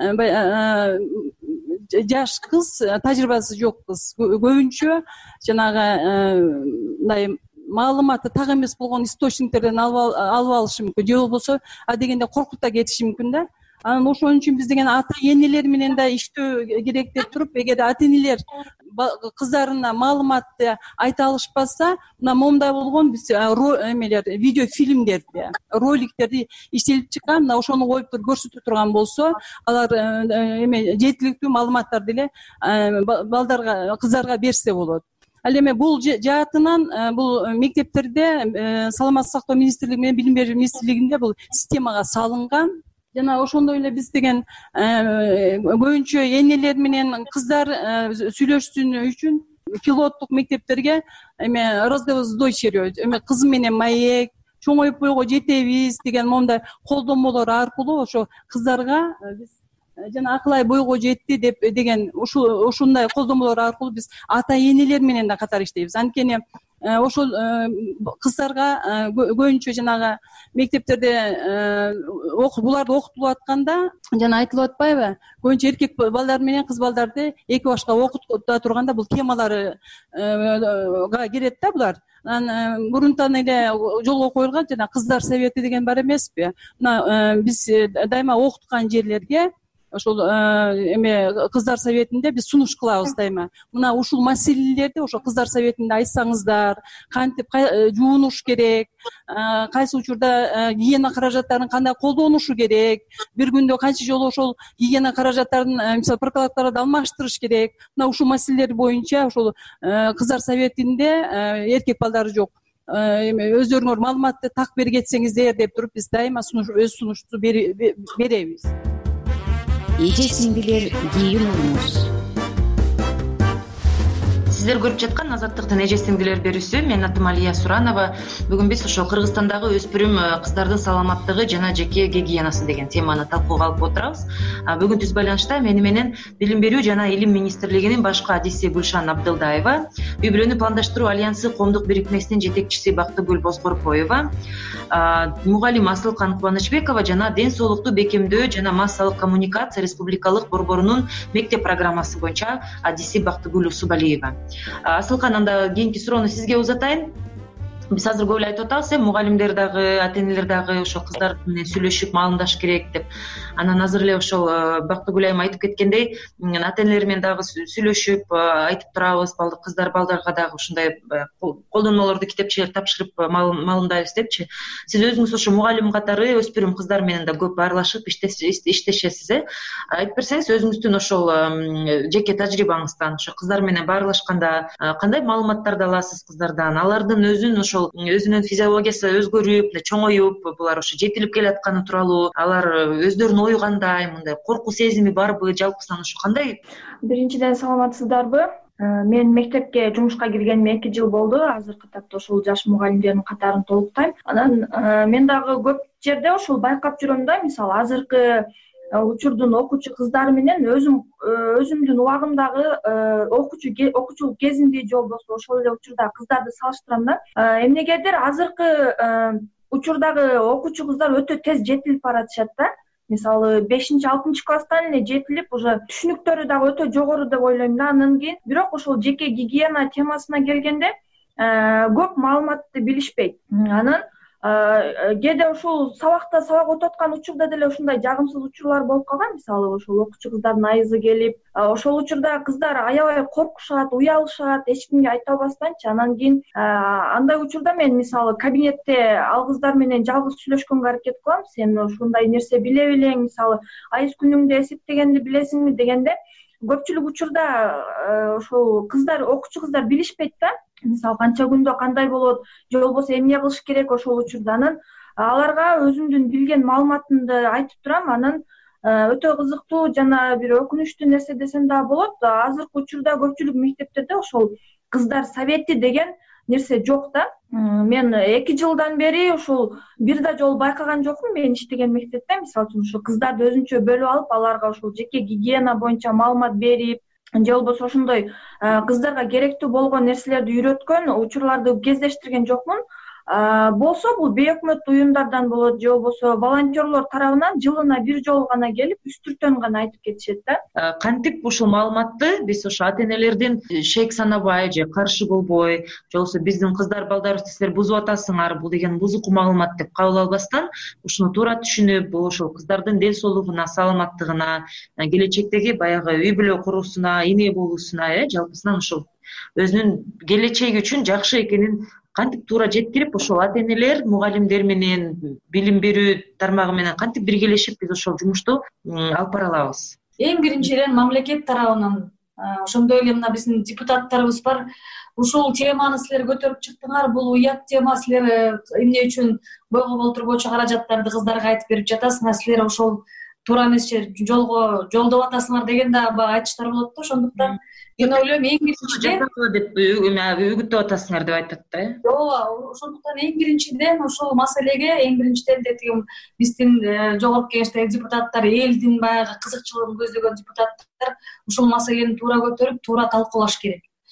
жаш кыз, тажрыйбасы жок кыз көбүнчө жанагы мындай маалыматты так эмес болгон источниктерден алып алышы мүмкүн, же болбосо дегенде коркута кетиши мүмкүн да. Анан ошон үчүн биз деген ата энелер менен да иштөө керек деп туруп, эгер ата энелер кыздарына маалыматты айта алышпаса, мына момундай болгон биз видео фильмдерди, роликтерди иштелип чыккан, мына ошону коюп туруп көрсөтө турган болсо, алар жеткиликтүү маалыматтарды эле балдарга, кыздарга берсе болот. Ал эми бул жаатынан бул мектептерде саламаттык сактоо министрлиги менен билим берүү министрлигинде бул системага салынган. Жана ошондой эле биз деген көбүнчө энелер менен кыздар сүйлөшсүн үчүн пилоттук мектептерге раздел дойчерё, кызым менен маек, чоңоюп бойго жетебиз деген момундай колдомолор аркылуу ошо кыздарга биз жана акылай бойго жетти деген ушундай колдомолор аркылуу биз ата энелер менен да катар иштейбиз. Анткени ошол кыздарга көбүнчө жанагы мектептерде буларды окутулуп атканда жана айтылып атпайбы, көбүнчө эркек балдар менен кыз балдарды эки башка окута турганда бул темаларга кирет да булар. Анан мурунтан эле жолго коюлган жана кыздар совети деген бар эмеспи? Мына биз дайыма окуткан жерлерге ошол кыздар советинде биз сунуш кылабыз дайыма. Мына ушул маселелерди ошо кыздар советинде айтсаңыздар, кантип жуунуш керек, кайсы учурда гигиена каражаттарын кандай колдонушу керек, бир күндө канча жолу ошол гигиена каражаттарын мисалы прокладкаларды алмаштырыш керек. Мына ушул маселелер боюнча ошол кыздар советинде эркек балдары жок. Өздөрүңөр маалыматты так бергетсеңиздер деп туруп биз дайыма өз сунушту беребиз. Эже сиңдилер кийин урмуз. Сиздер көрүп жаткан Азаттыктын эже сиңдилер берүүсү. Менин атым Алия Суранова. Бүгүн биз ошо Кыргызстандагы өспүрүм кыздардын саламаттыгы жана жеке гигиенасы деген теманы талкууга алып отурабыз. Бүгүн түз байланышта мени менен Билим берүү жана Илим министрлигинин башкы адиси Гүлшан Абдылдаева, үй бүлөнү пландаштыруу альянсы коомдук бирикмесинин жетекчиси Бактыгүл Бозкоркоева, мугалим Асылкан Кубанычбекова жана Ден соолукту бекемдөө жана массалык коммуникация республикалык борборунун мектеп программасы боюнча адиси Бактыгүл Усубалиева. Асылкан, анда кийинки суроону сизге узатайын. Биз азыр көп эле айтып атабыз, мугалимдер дагы, ата энелер дагы ошо кыздар менен сүйлөшүп маалымдаш керек деп. Анан азыр эле ошол Бактыгүл айым айтып кеткендей, ата энелер менен дагы сүйлөшүп айтып турабыз, кыздар балдарга дагы ушундай колдонмолорду китепчелер тапшырып маалымдайбыз депчи. Сиз өзүңүз ошо мугалим катары өспүрүм кыздар менен да көп аралашып иштешесиз. Айтып берсеңиз өзүңүздүн ошол жеке тажрыйбаңыздан ошо кыздар менен баарлашканда кандай маалыматтарды аласыз кыздардан? Алардын өзүнүн физиологиясы өзгөрүп, чоңоюп, булар ошо жетилип келатканы тууралуу, алар өздөрүнүн ою кандай, мындай коркуу сезими барбы, жалпысынан ошо кандай? Биринчиден саламатсыздарбы? Мен мектепке жумушка киргениме 2 жыл болду. Азыркы тапта ошол жаш мугалимдердин катарын толуктайм. Анан мен дагы көп жерде ошол байкап жүрөм да, мисалы азыркы учурдун окуучу кыздары менен өзүмдүн убагымдагы окуучулук кезимди же болбосо ошол эле учурдагы кыздарды салыштырам да. Эмнегедир азыркы учурдагы окуучу кыздар өтө тез жетилип баратышат да. Мисалы 5-6 класстан эле жетилип, уже түшүнүктөрү дагы өтө жогору деп ойлойм да. Андан кийин бирок ошол жеке гигиена темасына келгенде көп маалыматты билишпейт. Анан кээде ушул сабак өтүп аткан учурда деле ушундай жагымсыз учурлар болуп калган. Мисалы ошол окуучу кыздардын айызы келип, ошол учурда кыздар аябай коркушат, уялышат, эч кимге айта албастанчы. Анан кийин андай учурда мен мисалы кабинетте ал кыздар менен жалгыз сүйлөшкөнгө аракет кылам. Сен ушундай нерсе биле белең, мисалы айыз күнүңдү эсептегенди билесиңби дегенде, көпчүлүк учурда ошол кыздар, окуучу кыздар билишпейт да. Мисалы канча күндө кандай болот, же болбосо эмне кылыш керек ошол учурда. Анан аларга өзүмдүн билген маалыматымды айтып турам. Анан өтө кызыктуу жана бир өкүнүчтүү нерсе десем дагы болот. Азыркы учурда көпчүлүк мектептерде ошол кыздар совети деген нерсе жок да. Мен 2 жылдан бери ошол бир да жолу байкаган жокмун мен иштеген мектепте. Мисалы үчүн ошо кыздарды өзүнчө бөлүп алып, аларга ошол жеке гигиена боюнча маалымат берип, же болбосо ошондой кыздарга керектүү болгон нерселерди үйрөткөн учурларды кездештирген жокмун. Болсо бул бейөкмөт уюмдардан болот, же болбосо волонтерлор тарабынан жылына бир жолу гана келип, үстүртөн гана айтып кетишет да. Кантип ушул маалыматты биз ошо ата энелердин шек санабай же каршы болбой, же болбосо биздин кыздар балдарыбызды силер бузуп атасыңар, бул деген бузуку маалымат деп кабыл албастан, ушуну туура түшүнүп, бул ошол кыздардын ден соолугуна, саламаттыгына, келечектеги баягы үй бүлө куруусуна, эне болуусуна, жалпысынан ошол өзүнүн келечеги үчүн жакшы экенин кантип туура жеткирип, ошол ата энелер, мугалимдер менен, билим берүү тармагы менен кантип биргелешип биз ошол жумушту алып бара алабыз? Эң биринчиден мамлекет тарабынан, ошондой эле мына биздин депутаттарыбыз бар. Ушул теманы силер көтөрүп чыктыңар, бул уят тема. Силер эмне үчүн бойго болтурбоочу каражаттарды кыздарга айтып берип жатасыңар? Силер ошол туура эмес жолго жолдоп атасыңар деген да айтыштар болот да. Ошондуктан мен ойлойм эң биринчиден деп үгүттөп атасыңар деп айтат да. Ооба, ошондуктан эң биринчиден ошол маселеге тиги биздин жогорку кеңештеги депутаттар, элдин баягы кызыкчылыгын көздөгөн депутаттар ушул маселени туура көтөрүп, туура талкуулаш керек.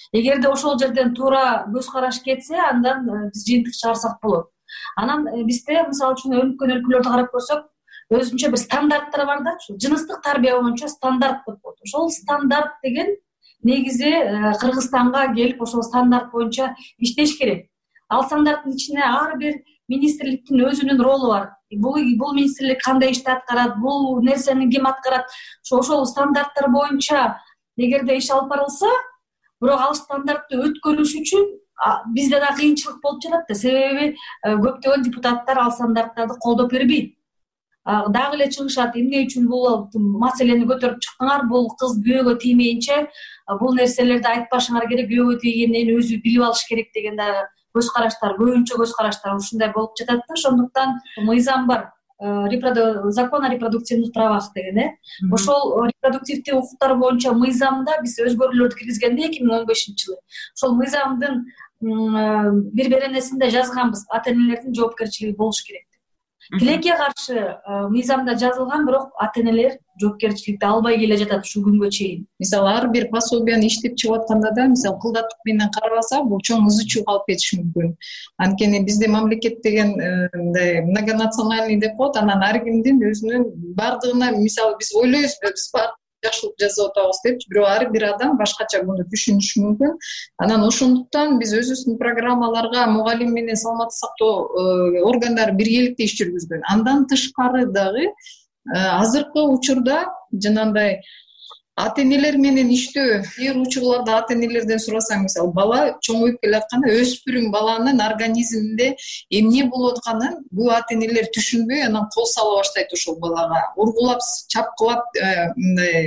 эгерде ошол жерден туура көз караш кетсе, андан биз жыйынтык чыгарсак болот. Анан бизде мисалы үчүн өнүккөн өлкөлөрдү карап көрсөк, өзүнчө бир стандарттар бар да, ушу жыныстык тарбия боюнча стандарт деп коет. Ошол стандарт деген негизи Кыргызстанга келип ошол стандарт боюнча иштеш керек. Ал стандарттын ичине ар бир министрликтин өзүнүн ролу бар. Бул министрлик кандай ишти аткарат, бул нерсени ким аткарат, ошол стандарттар боюнча эгерде иш алып барылса, бирок ал стандартты өткөрүш үчүн бизде да кыйынчылык болуп жатат да, себеби көптөгөн депутаттар ал стандарттарды колдоп бербейт. Дагы эле чыгышат, эмне үчүн бул маселени көтөрүп чыктыңар, бул кыз күйөөгө тиймейинче бул нерселерди айтпашыңар керек, күйөөгө тийгенин өзү билип алыш керек деген дагы көз караштар, көбүнчө көз караштар ушундай болуп жатат да. Ошондуктан мыйзам бар, закон о репродуктивных правах деген, ошол репродуктивдүү укуктар боюнча мыйзамда биз өзгөрүүлөрдү киргизгенде 2015-жылы ошол мыйзамдын бир беренесинде жазганбыз, ата энелердин жоопкерчилиги болуш керек. Тилекке каршы мыйзамда жазылган, бирок ата энелер жоопкерчиликти албай келе жатат ушул күнгө чейин. Мисалы ар бир пособияны иштеп чыгып атканда да, мисалы кылдаттык менен карабаса, бул чоң ызы чууга алып кетиши мүмкүн. Анткени бизде мамлекет деген мындай многонациональный деп коет, анан ар кимдин өзүнүн бардыгына, мисалы биз ойлойбуз, биз жакшылык жасап атабыз депчи, бирок ар бир адам башкача муну түшүнүшү мүмкүн. Анан ошондуктан биз өзүбүздүн программаларга мугалим менен саламаттык сактоо органдары биргеликте иш жүргүзгөн. Андан тышкары дагы азыркы учурда жанагындай ата энелер менен иштөө, бир учурларда ата энелерден сурасаң, мисалы бала чоңоюп келатканда өспүрүм баланын организминде эмне болуп атканын бул ата энелер түшүнбөй, анан кол сала баштайт ошол балага. Ургулап, чапкылап, мындай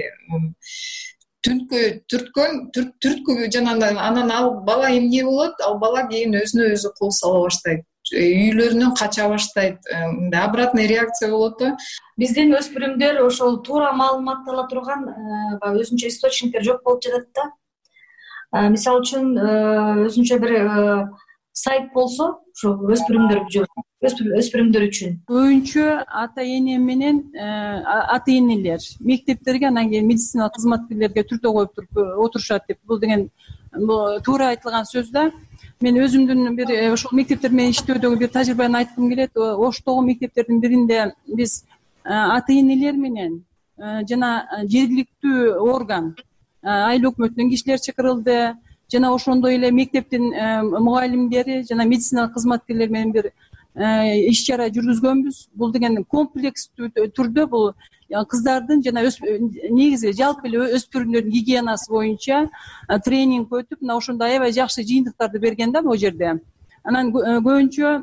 түрткө жанагындай, анан ал бала эмне болот? Ал бала кийин өзүнө өзү кол сала баштайт. Үйлөрүнөн кача баштайт, обратный реакция болот да. Биздин өспүрүмдөр ошол туура маалыматты ала турган өзүнчө источниктер жок болуп жатат да. Мисалы үчүн өзүнчө бир сайт болсо, ошо өспүрүмдөр үчүн көбүнчө ата эне менен ата энелер мектептерге, анан кийин медициналык кызматкерлерге түртө коюп туруп отурушат деп, бул деген туура айтылган сөз да. Мен өзүмдүн бир ошол мектептер менен иштөөдөгү бир тажрыйбаны айткым келет. Оштогу мектептердин биринде биз ата энелер менен жана жергиликтүү орган, айыл өкмөтүнөн кишилер чакырылды, жана ошондой эле мектептин мугалимдери жана медициналык кызматкерлер менен бир иш чара жүргүзгөнбүз. Бул деген комплекстүү түрдө бул кыздардын жана негизи жалпы эле өспүрүмдөрдүн гигиенасы боюнча тренинг өтүп, мына ошондой аябай жакшы жыйынтыктарды берген да бул жерде. Анан көбүнчө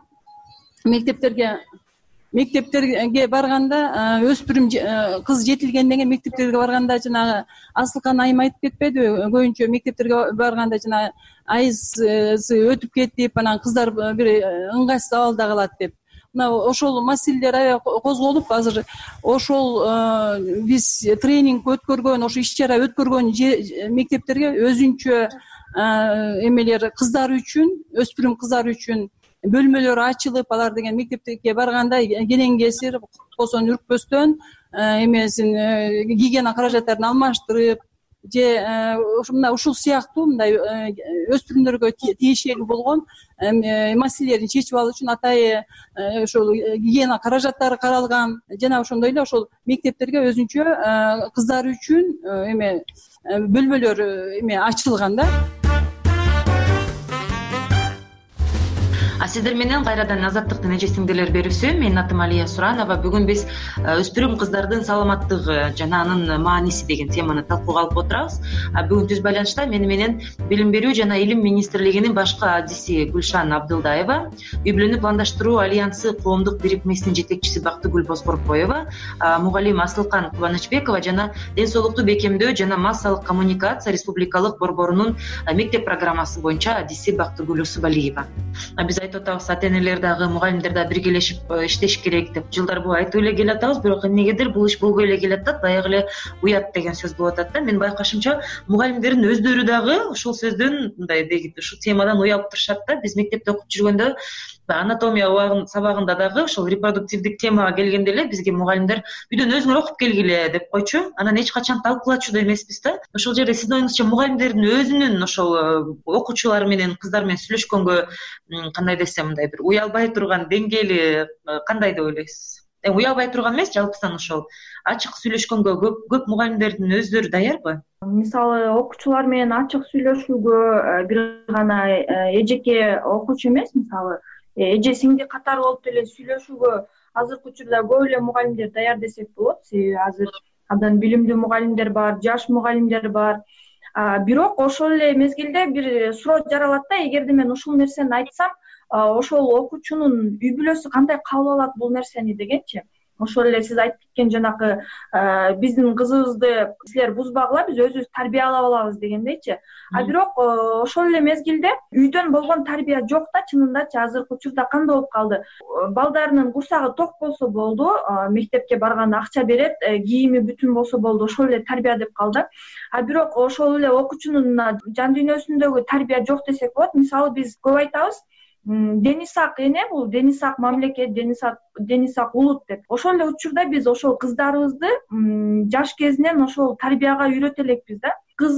мектептерге барганда, өспүрүм кыз жетилгенден кийин мектептерге барганда жанагы Асылкан айым айтып кетпедиби? Көбүнчө мектептерге барганда жанагы айызы өтүп кетип, анан кыздар бир ыңгайсыз абалда калат деп. Мына ошол маселелер аябай козголуп, азыр ошол биз тренинг өткөргөн, ошо иш чара өткөргөн мектептерге өзүнчө эмелер кыздар үчүн, өспүрүм кыздар үчүн бөлмөлөр ачылып, алар деген мектепке барганда келең кесир, косоон үркпөстөн эмесин гигиена каражаттарын алмаштырып, же мына ушул сыяктуу мындай өспүрүмдөргө тиешелүү болгон маселелерин чечип алуу үчүн атайын ошол гигиена каражаттары каралган, жана ошондой эле ошол мектептерге өзүнчө кыздар үчүн бөлмөлөр ачылган да. Сиздер менен кайрадан азаттыктын эжесиңдилер берүүсү. Менин атым Алия Суранова. Бүгүн биз өспүрүм кыздардын саламаттыгы жана анын мааниси деген теманы талкууга алып отурабыз. Бүгүн түз байланышта мени менен Билим берүү жана Илим министрлигинин башкы адиси Гүлшан Абдылдаева, Үй бүлөнү пландаштыруу альянсы коомдук бирикмесинин жетекчиси Бактыгүл Бозборкоева, мугалим Асылкан Кубанычбекова жана Ден соолукту бекемдөө жана массалык коммуникация республикалык борборунун мектеп программасы боюнча адиси Бактыгүл Усубалиева. Биз айтып атабыз, ата энелер дагы мугалимдер дагы биргелешип иштеш керек деп жылдар бою айтып эле келатабыз, бирок эмнегедир бул иш болбой эле келатат, баягы эле уят деген сөз болуп атат да. Мен байкашымча мугалимдердин өздөрү дагы ушул сөздөн мындай ушул темадан уялып турушат да. Биз мектепте окуп жүргөндө анатомия сабагында дагы ошол репродуктивдик темага келгенде эле бизге мугалимдер үйдөн өзүңөр окуп келгиле деп койчу, анан эч качан талкуулачу да эмеспиз да. Ошол жерде сиздин оюңузча мугалимдердин өзүнүн ошол окуучулар менен кыздар менен сүйлөшкөнгө кандай десем мындай бир уялбай турган деңгээли кандай деп ойлойсуз? Уялбай турган эмес, жалпысынан ошол ачык сүйлөшкөнгө көп мугалимдердин өздөрү даярбы? Мисалы окуучулар менен ачык сүйлөшүүгө бир гана эжеке окуучу эмес, мисалы эже сиңди катары болуп деле сүйлөшүүгө азыркы учурда көп эле мугалимдер даяр десек болот. Себеби азыр абдан билимдүү мугалимдер бар, жаш мугалимдер бар. Бирок ошол эле мезгилде бир суроо жаралат да, эгерде мен ушул нерсени айтсам, ошол окуучунун үй бүлөсү кандай кабыл алат бул нерсени дегенчи. Ошол эле сиз айтып кеткен жанакы биздин кызыбызды силер бузбагыла, биз өзүбүз тарбиялап алабыз дегендейчи. Бирок ошол эле мезгилде үйдөн болгон тарбия жок да, чынындачы азыркы учурда кандай болуп калды? Балдарынын курсагы ток болсо болду, мектепке барганда акча берет, кийими бүтүн болсо болду, ошол эле тарбия деп калды. Бирок ошол эле окуучунун жан дүйнөсүндөгү тарбия жок десек болот. Мисалы биз көп айтабыз, дени сак эне, бул дени сак мамлекет, дени сак улут деп. Ошол эле учурда биз ошол кыздарыбызды жаш кезинен ошол тарбияга үйрөтө элекпиз да.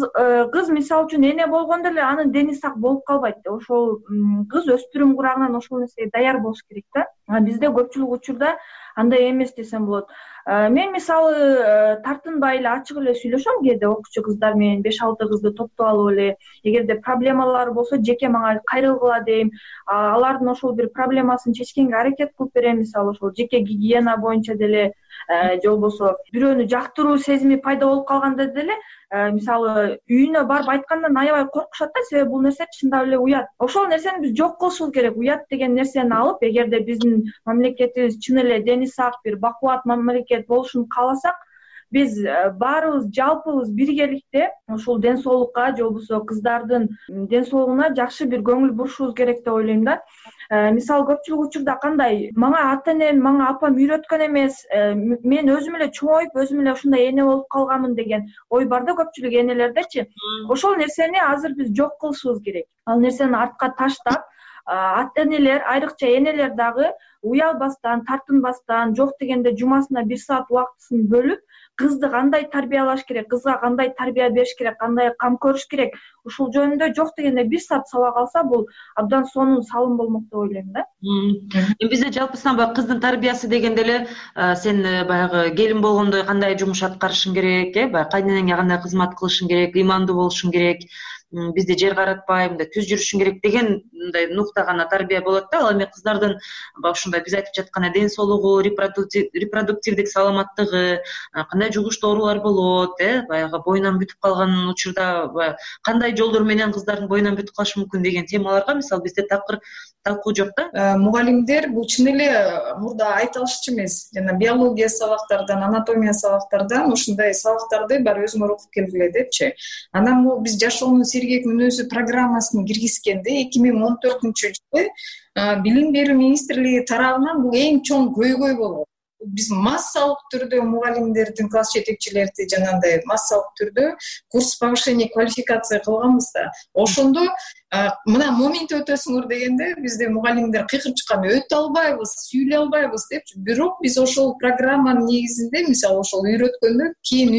Кыз мисалы үчүн эне болгондо эле анын дени сак болуп калбайт. Ошол кыз өспүрүм курагынан ошол нерсеге даяр болуш керек да. Бизде көпчүлүк учурда андай эмес десем болот. Мен мисалы тартынбай эле ачык эле сүйлөшөм кээде окуучу кыздар менен 5-6 кызды топтоп алып эле, эгерде проблемалары болсо жеке мага кайрылгыла дейм. Алардын ошол бир проблемасын чечкенге аракет кылып берем, мисалы ошол жеке гигиена боюнча деле, же болбосо бирөөнү жактыруу сезими пайда болуп калганда деле, мисалы үйүнө барып айткандан аябай коркушат да, себеби бул нерсе чындап эле уят. Ошол нерсени биз жок кылышыбыз керек. Уят деген нерсени алып, эгерде биздин мамлекетибиз чын эле дени сак, бир бакубат мамлекет болушун кааласак, биз баарыбыз жалпыбыз биргеликте ушул ден соолукка, же болбосо кыздардын ден соолугуна жакшы бир көңүл бурушубуз керек деп ойлойм да. Мисалы көпчүлүк учурда кандай, мага ата энем, мага апам үйрөткөн эмес, мен өзүм эле чоңоюп, өзүм эле ушундай эне болуп калганмын деген ой бар да көпчүлүк энелердечи. Ошол нерсени азыр биз жок кылышыбыз керек. Ал нерсени артка таштап, ата энелер, айрыкча энелер дагы уялбастан, тартынбастан, жок дегенде жумасына 1 саат убактысын бөлүп, кызды кандай тарбиялаш керек, кызга кандай тарбия бериш керек, кандай кам көрүш керек, ушул жөнүндө жок дегенде 1 саат сабак алса, бул абдан сонун салым болмок деп ойлойм да. Бизде жалпысынан баягы кыздын тарбиясы дегенде эле сен баягы келин болгондо кандай жумуш аткарышың керек, баягы кайненеңе кандай кызмат кылышың керек, ыймандуу болушуң керек, бизди жер каратпай, мындай түз жүрүшүң керек деген мындай нукта гана тарбия болот да. Ал эми кыздардын баягы ушундай биз айтып жаткан ден соолугу, репродуктивдик саламаттыгы, кандай жугуштуу оорулар болот, баягы боюнан бүтүп калган учурда кандай жолдор менен кыздардын боюнан бүтүп калышы мүмкүн деген темаларга мисалы бизде такыр талкуу жок да. Мугалимдер бул чын эле мурда айта алышчу эмес. Жана биология сабактардан, анатомия сабактардан ушундай сабактарды баары өзүңөр окуп келгиле депчи. Анан бул биз жашоонун сергек мүнөзү программасын киргизгенде 2014-жылы билим берүү министрлиги тарабынан бул эң чоң көйгөй болгон. Биз массалык түрдө мугалимдердин, класс жетекчилерди жанагындай массалык түрдө курс повышения квалификация кылганбыз да. Ошондо мына момент өтөсүңөр дегенде бизде мугалимдер кыйкырчыккан, өтө албайбыз, сүйлөй албайбыз депчи. Бирок биз ошол программанын негизинде, мисалы ошол үйрөткөндөн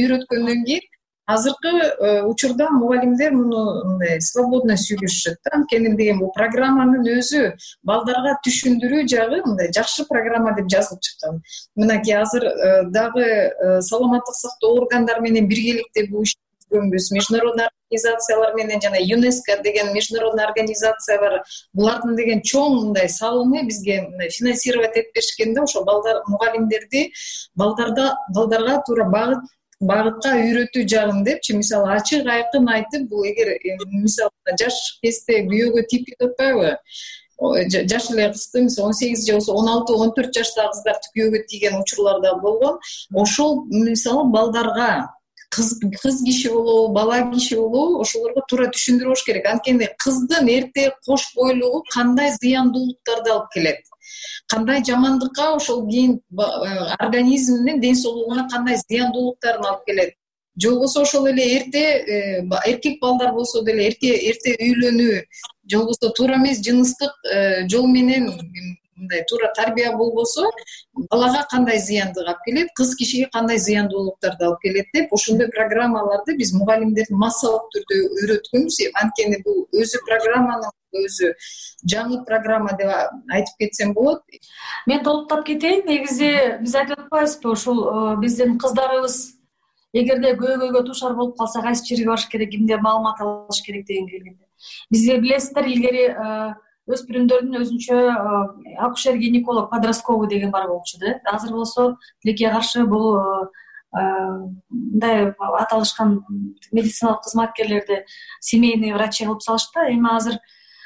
кийин азыркы учурда мугалимдер муну мындай свободно сүйлөшүшөт да. Анткени деген бул программанын өзү балдарга түшүндүрүү жагы мындай жакшы программа деп жазылып чыккан. Мынакей азыр дагы саламаттык сактоо органдары менен биргеликте бул ишти жүргүзгөнбүз. Международный организациялар менен жана ЮНЕСКО деген международный организация бар. Булардын деген чоң мындай салымы бизге финансировать этип беришкенде ошо балдар мугалимдерди балдарга туура багытка үйрөтүү жагын депчи, мисалы ачык айкын айтып, бул эгер мисалы жаш кезде күйөөгө тип кетип атпайбы? Жаш эле кызды мисалы 18 же болсо 16-14 жаштагы кыздар күйөөгө тийген учурлар да болгон. Ошол мисалы балдарга кыз киши болобу, бала киши болобу, ошолорго туура түшүндүрүп болуш керек. Анткени кыздын эрте кош бойлугу кандай зыяндуулуктарды алып келет, кандай жамандыкка ошол кийин организминин ден соолугуна кандай зыяндуулуктарын алып келет. же болбосо ошол эле эркек балдар болсо деле эрте үйлөнүү, же болбосо туура эмес жыныстык жол менен мындай туура тарбия болбосо балага кандай зыяндык алып келет, кыз кишиге кандай зыяндуулуктарды алып келет деп ошондой программаларды биз мугалимдерди массалык түрдө үйрөткөнбүз. Анткени бул өзү программанын өзү жаңы программа деп айтып кетсем болот. Мен толуктап кетейин. Негизи биз айтып атпайбызбы, ушул биздин кыздарыбыз эгерде көйгөйгө дуушар болуп калса кайсы жерге барыш керек, кимден маалымат алыш керек деген келгенде. Бизде билесиздер, илгери өспүрүмдөрдүн өзүнчө акушер-гинеколог подростковый деген бар болчу да. Азыр болсо тилекке каршы бул мындай аталышкан медициналык кызматкерлерди семейный врач кылып салышты. Эми азыр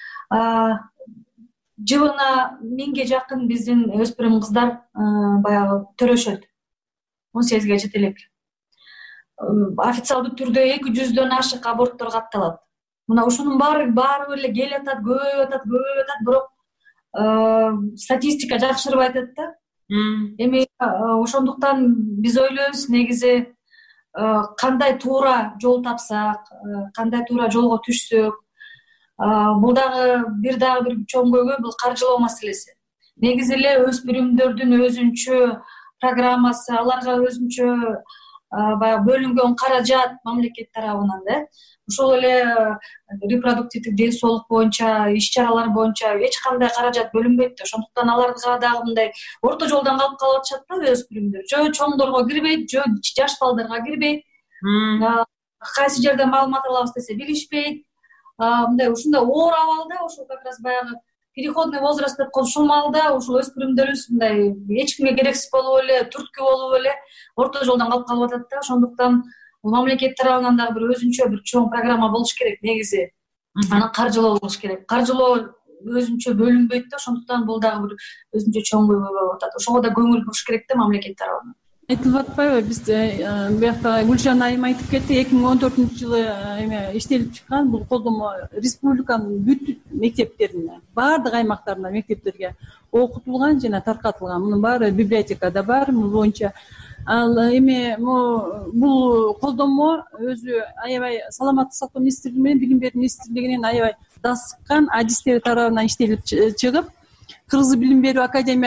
жылына 1000ге жакын биздин өспүрүм кыздар баягы төрөшөт. 18ге жетелеп. Официалдуу түрдө 200дөн ашык аборттор катталат. Мына ушунун баары эле келип атат, көбөйүп атат, бирок статистика жакшырбай атат да. Эми ошондуктан биз ойлойбуз, негизи кандай туура жол тапсак, кандай туура жолго түшсөк, бул дагы бир чоң көйгөй, бул каржылоо маселеси. Негизи эле өспүрүмдөрдүн өзүнчө программасы, аларга өзүнчө баягы бөлүнгөн каражат мамлекет тарабынан да. Ошол эле репродуктивдик ден соолук боюнча, иш-чаралар боюнча эч кандай каражат бөлүнбөйт да. Ошондуктан аларга дагы мындай орто жолдон калып атышат да өспүрүмдөр. Жо чоңдорго кирбейт, жо жаш балдарга кирбейт. Кайсы жерде маалымат алабыз десе билишпейт. Мындай ушундай оор абалда, ошол как раз баягы переходный возраст деп коет, ушул маалда ушул өспүрүмдөрүбүз мындай эч кимге керексиз болуп эле, түрткү болуп эле орто жолдон калып атат да. Ошондуктан мамлекет тарабынан дагы бир өзүнчө бир чоң программа болуш керек негизи. Аны каржылоо болуш керек. Каржылоо өзүнчө бөлүнбөйт да, ошондуктан бул дагы бир өзүнчө чоң көйгөй болуп атат. Ошого да көңүл буруш керек да мамлекет тарабынан. Айтылып атпайбы, биз биякта Гүлжан айым айтып кетти, 2014-жылы иштелип чыккан бул колдомо республиканын бүт мектептерине, баардык аймактарында мектептерге окутулган жана таркатылган. Мунун баары библиотекада бар, мун боюнча. Ал эми бул колдомо өзү аябай саламаттык сактоо министрлиги менен билим берүү министрлигинин аябай дасыккан адистери тарабынан иштелип чыгып, Кыргыз билим берүү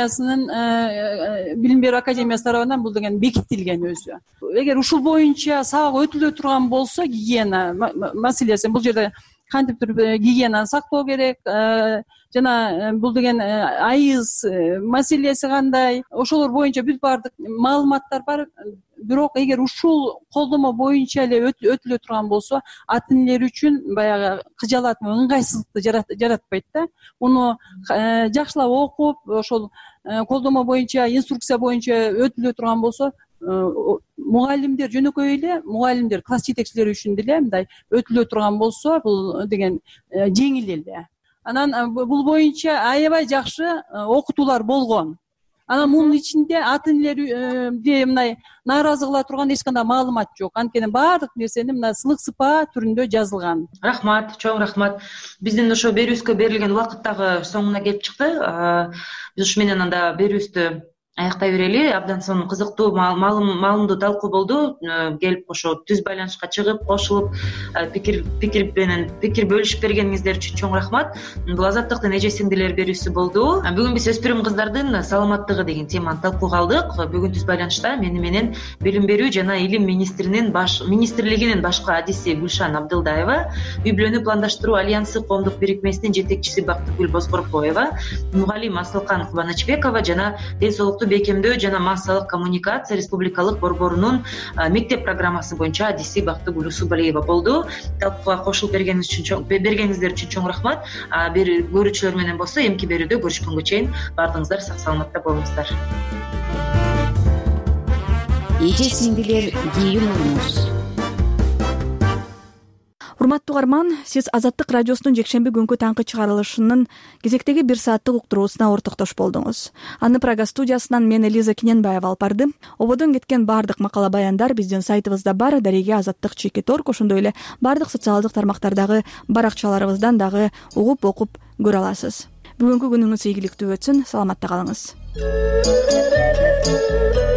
академиясы тарабынан бул деген бекитилген өзү. Эгер ушул боюнча сабак өтүлө турган болсо, гигиена маселеси, бул жерде кантип туруп гигиенаны сактоо керек, жана бул деген айыз маселеси кандай, ошолор боюнча бүт баардык маалыматтар бар. Бирок эгер ушул колдомо боюнча эле өтүлө турган болсо, ата энелер үчүн баягы кыжаалат, ыңгайсыздыкты жаратпайт да. Муну жакшылап окуп, ошол колдомо боюнча, инструкция боюнча өтүлө турган болсо, мугалимдер жөнөкөй эле, мугалимдер, класс жетекчилери үчүн деле мындай өтүлө турган болсо, бул деген жеңил эле. Анан бул боюнча аябай жакшы окутуулар болгон. Анан мунун ичинде ата энелерди мындай нааразы кыла турган эч кандай маалымат жок. Анткени баардык нерсени мына сылык сыпаа түрүндө жазылган. Рахмат, чоң рахмат. Биздин ошо берүүбүзгө берилген убакыт дагы соңуна келип чыкты. Биз ушу менен анда берүүбүздү аяктай берели. Абдан сонун кызыктуу, маалымдуу талкуу болду. Келип ошо түз байланышка чыгып, кошулуп, пикир бөлүшүп бергениңиздер үчүн чоң рахмат. Бул азаттыктын эже сиңдилер берүүсү болду. Бүгүн биз өспүрүм кыздардын саламаттыгы деген теманы талкууга алдык. Бүгүн түз байланышта менен билим берүү жана илим министрлигинин башкы адиси Гүлшан Абдылдаева, үй бүлөнү пландаштыруу альянсы коомдук бирикмесинин жетекчиси Бактыгүл Бозгоркоева, мугалим Асылкан Кубанычбекова жана ден соолукту бекемдөө жана массалык коммуникация республикалык борборунун мектеп программасы боюнча адиси Бактыгүл Усубалиева болду. Талкууга кошулуп бергениңиздер үчүн чоң рахмат. Көрүүчүлөр менен болсо эмки берүүдө көрүшкөнгө чейин баардыгыңыздар сак саламатта болуңуздар. Эже сиңдилер кийин уруңуз. Урматтуу угарман, сиз Азаттык радиосунун жекшемби күнкү таңкы чыгарылышынын кезектеги 1 сааттык уктуруусуна ортоктош болдуңуз. Аны Прага студиясынан мен Элиза Кененбаева алып бардым. Ободон кеткен баардык макала баяндар биздин сайтыбызда бар, дареге azattik.org, ошондой эле баардык социалдык тармактардагы баракчаларыбыздан дагы угуп окуп көрө аласыз. Бүгүнкү күнүңүз ийгиликтүү өтсүн, саламатта калыңыз.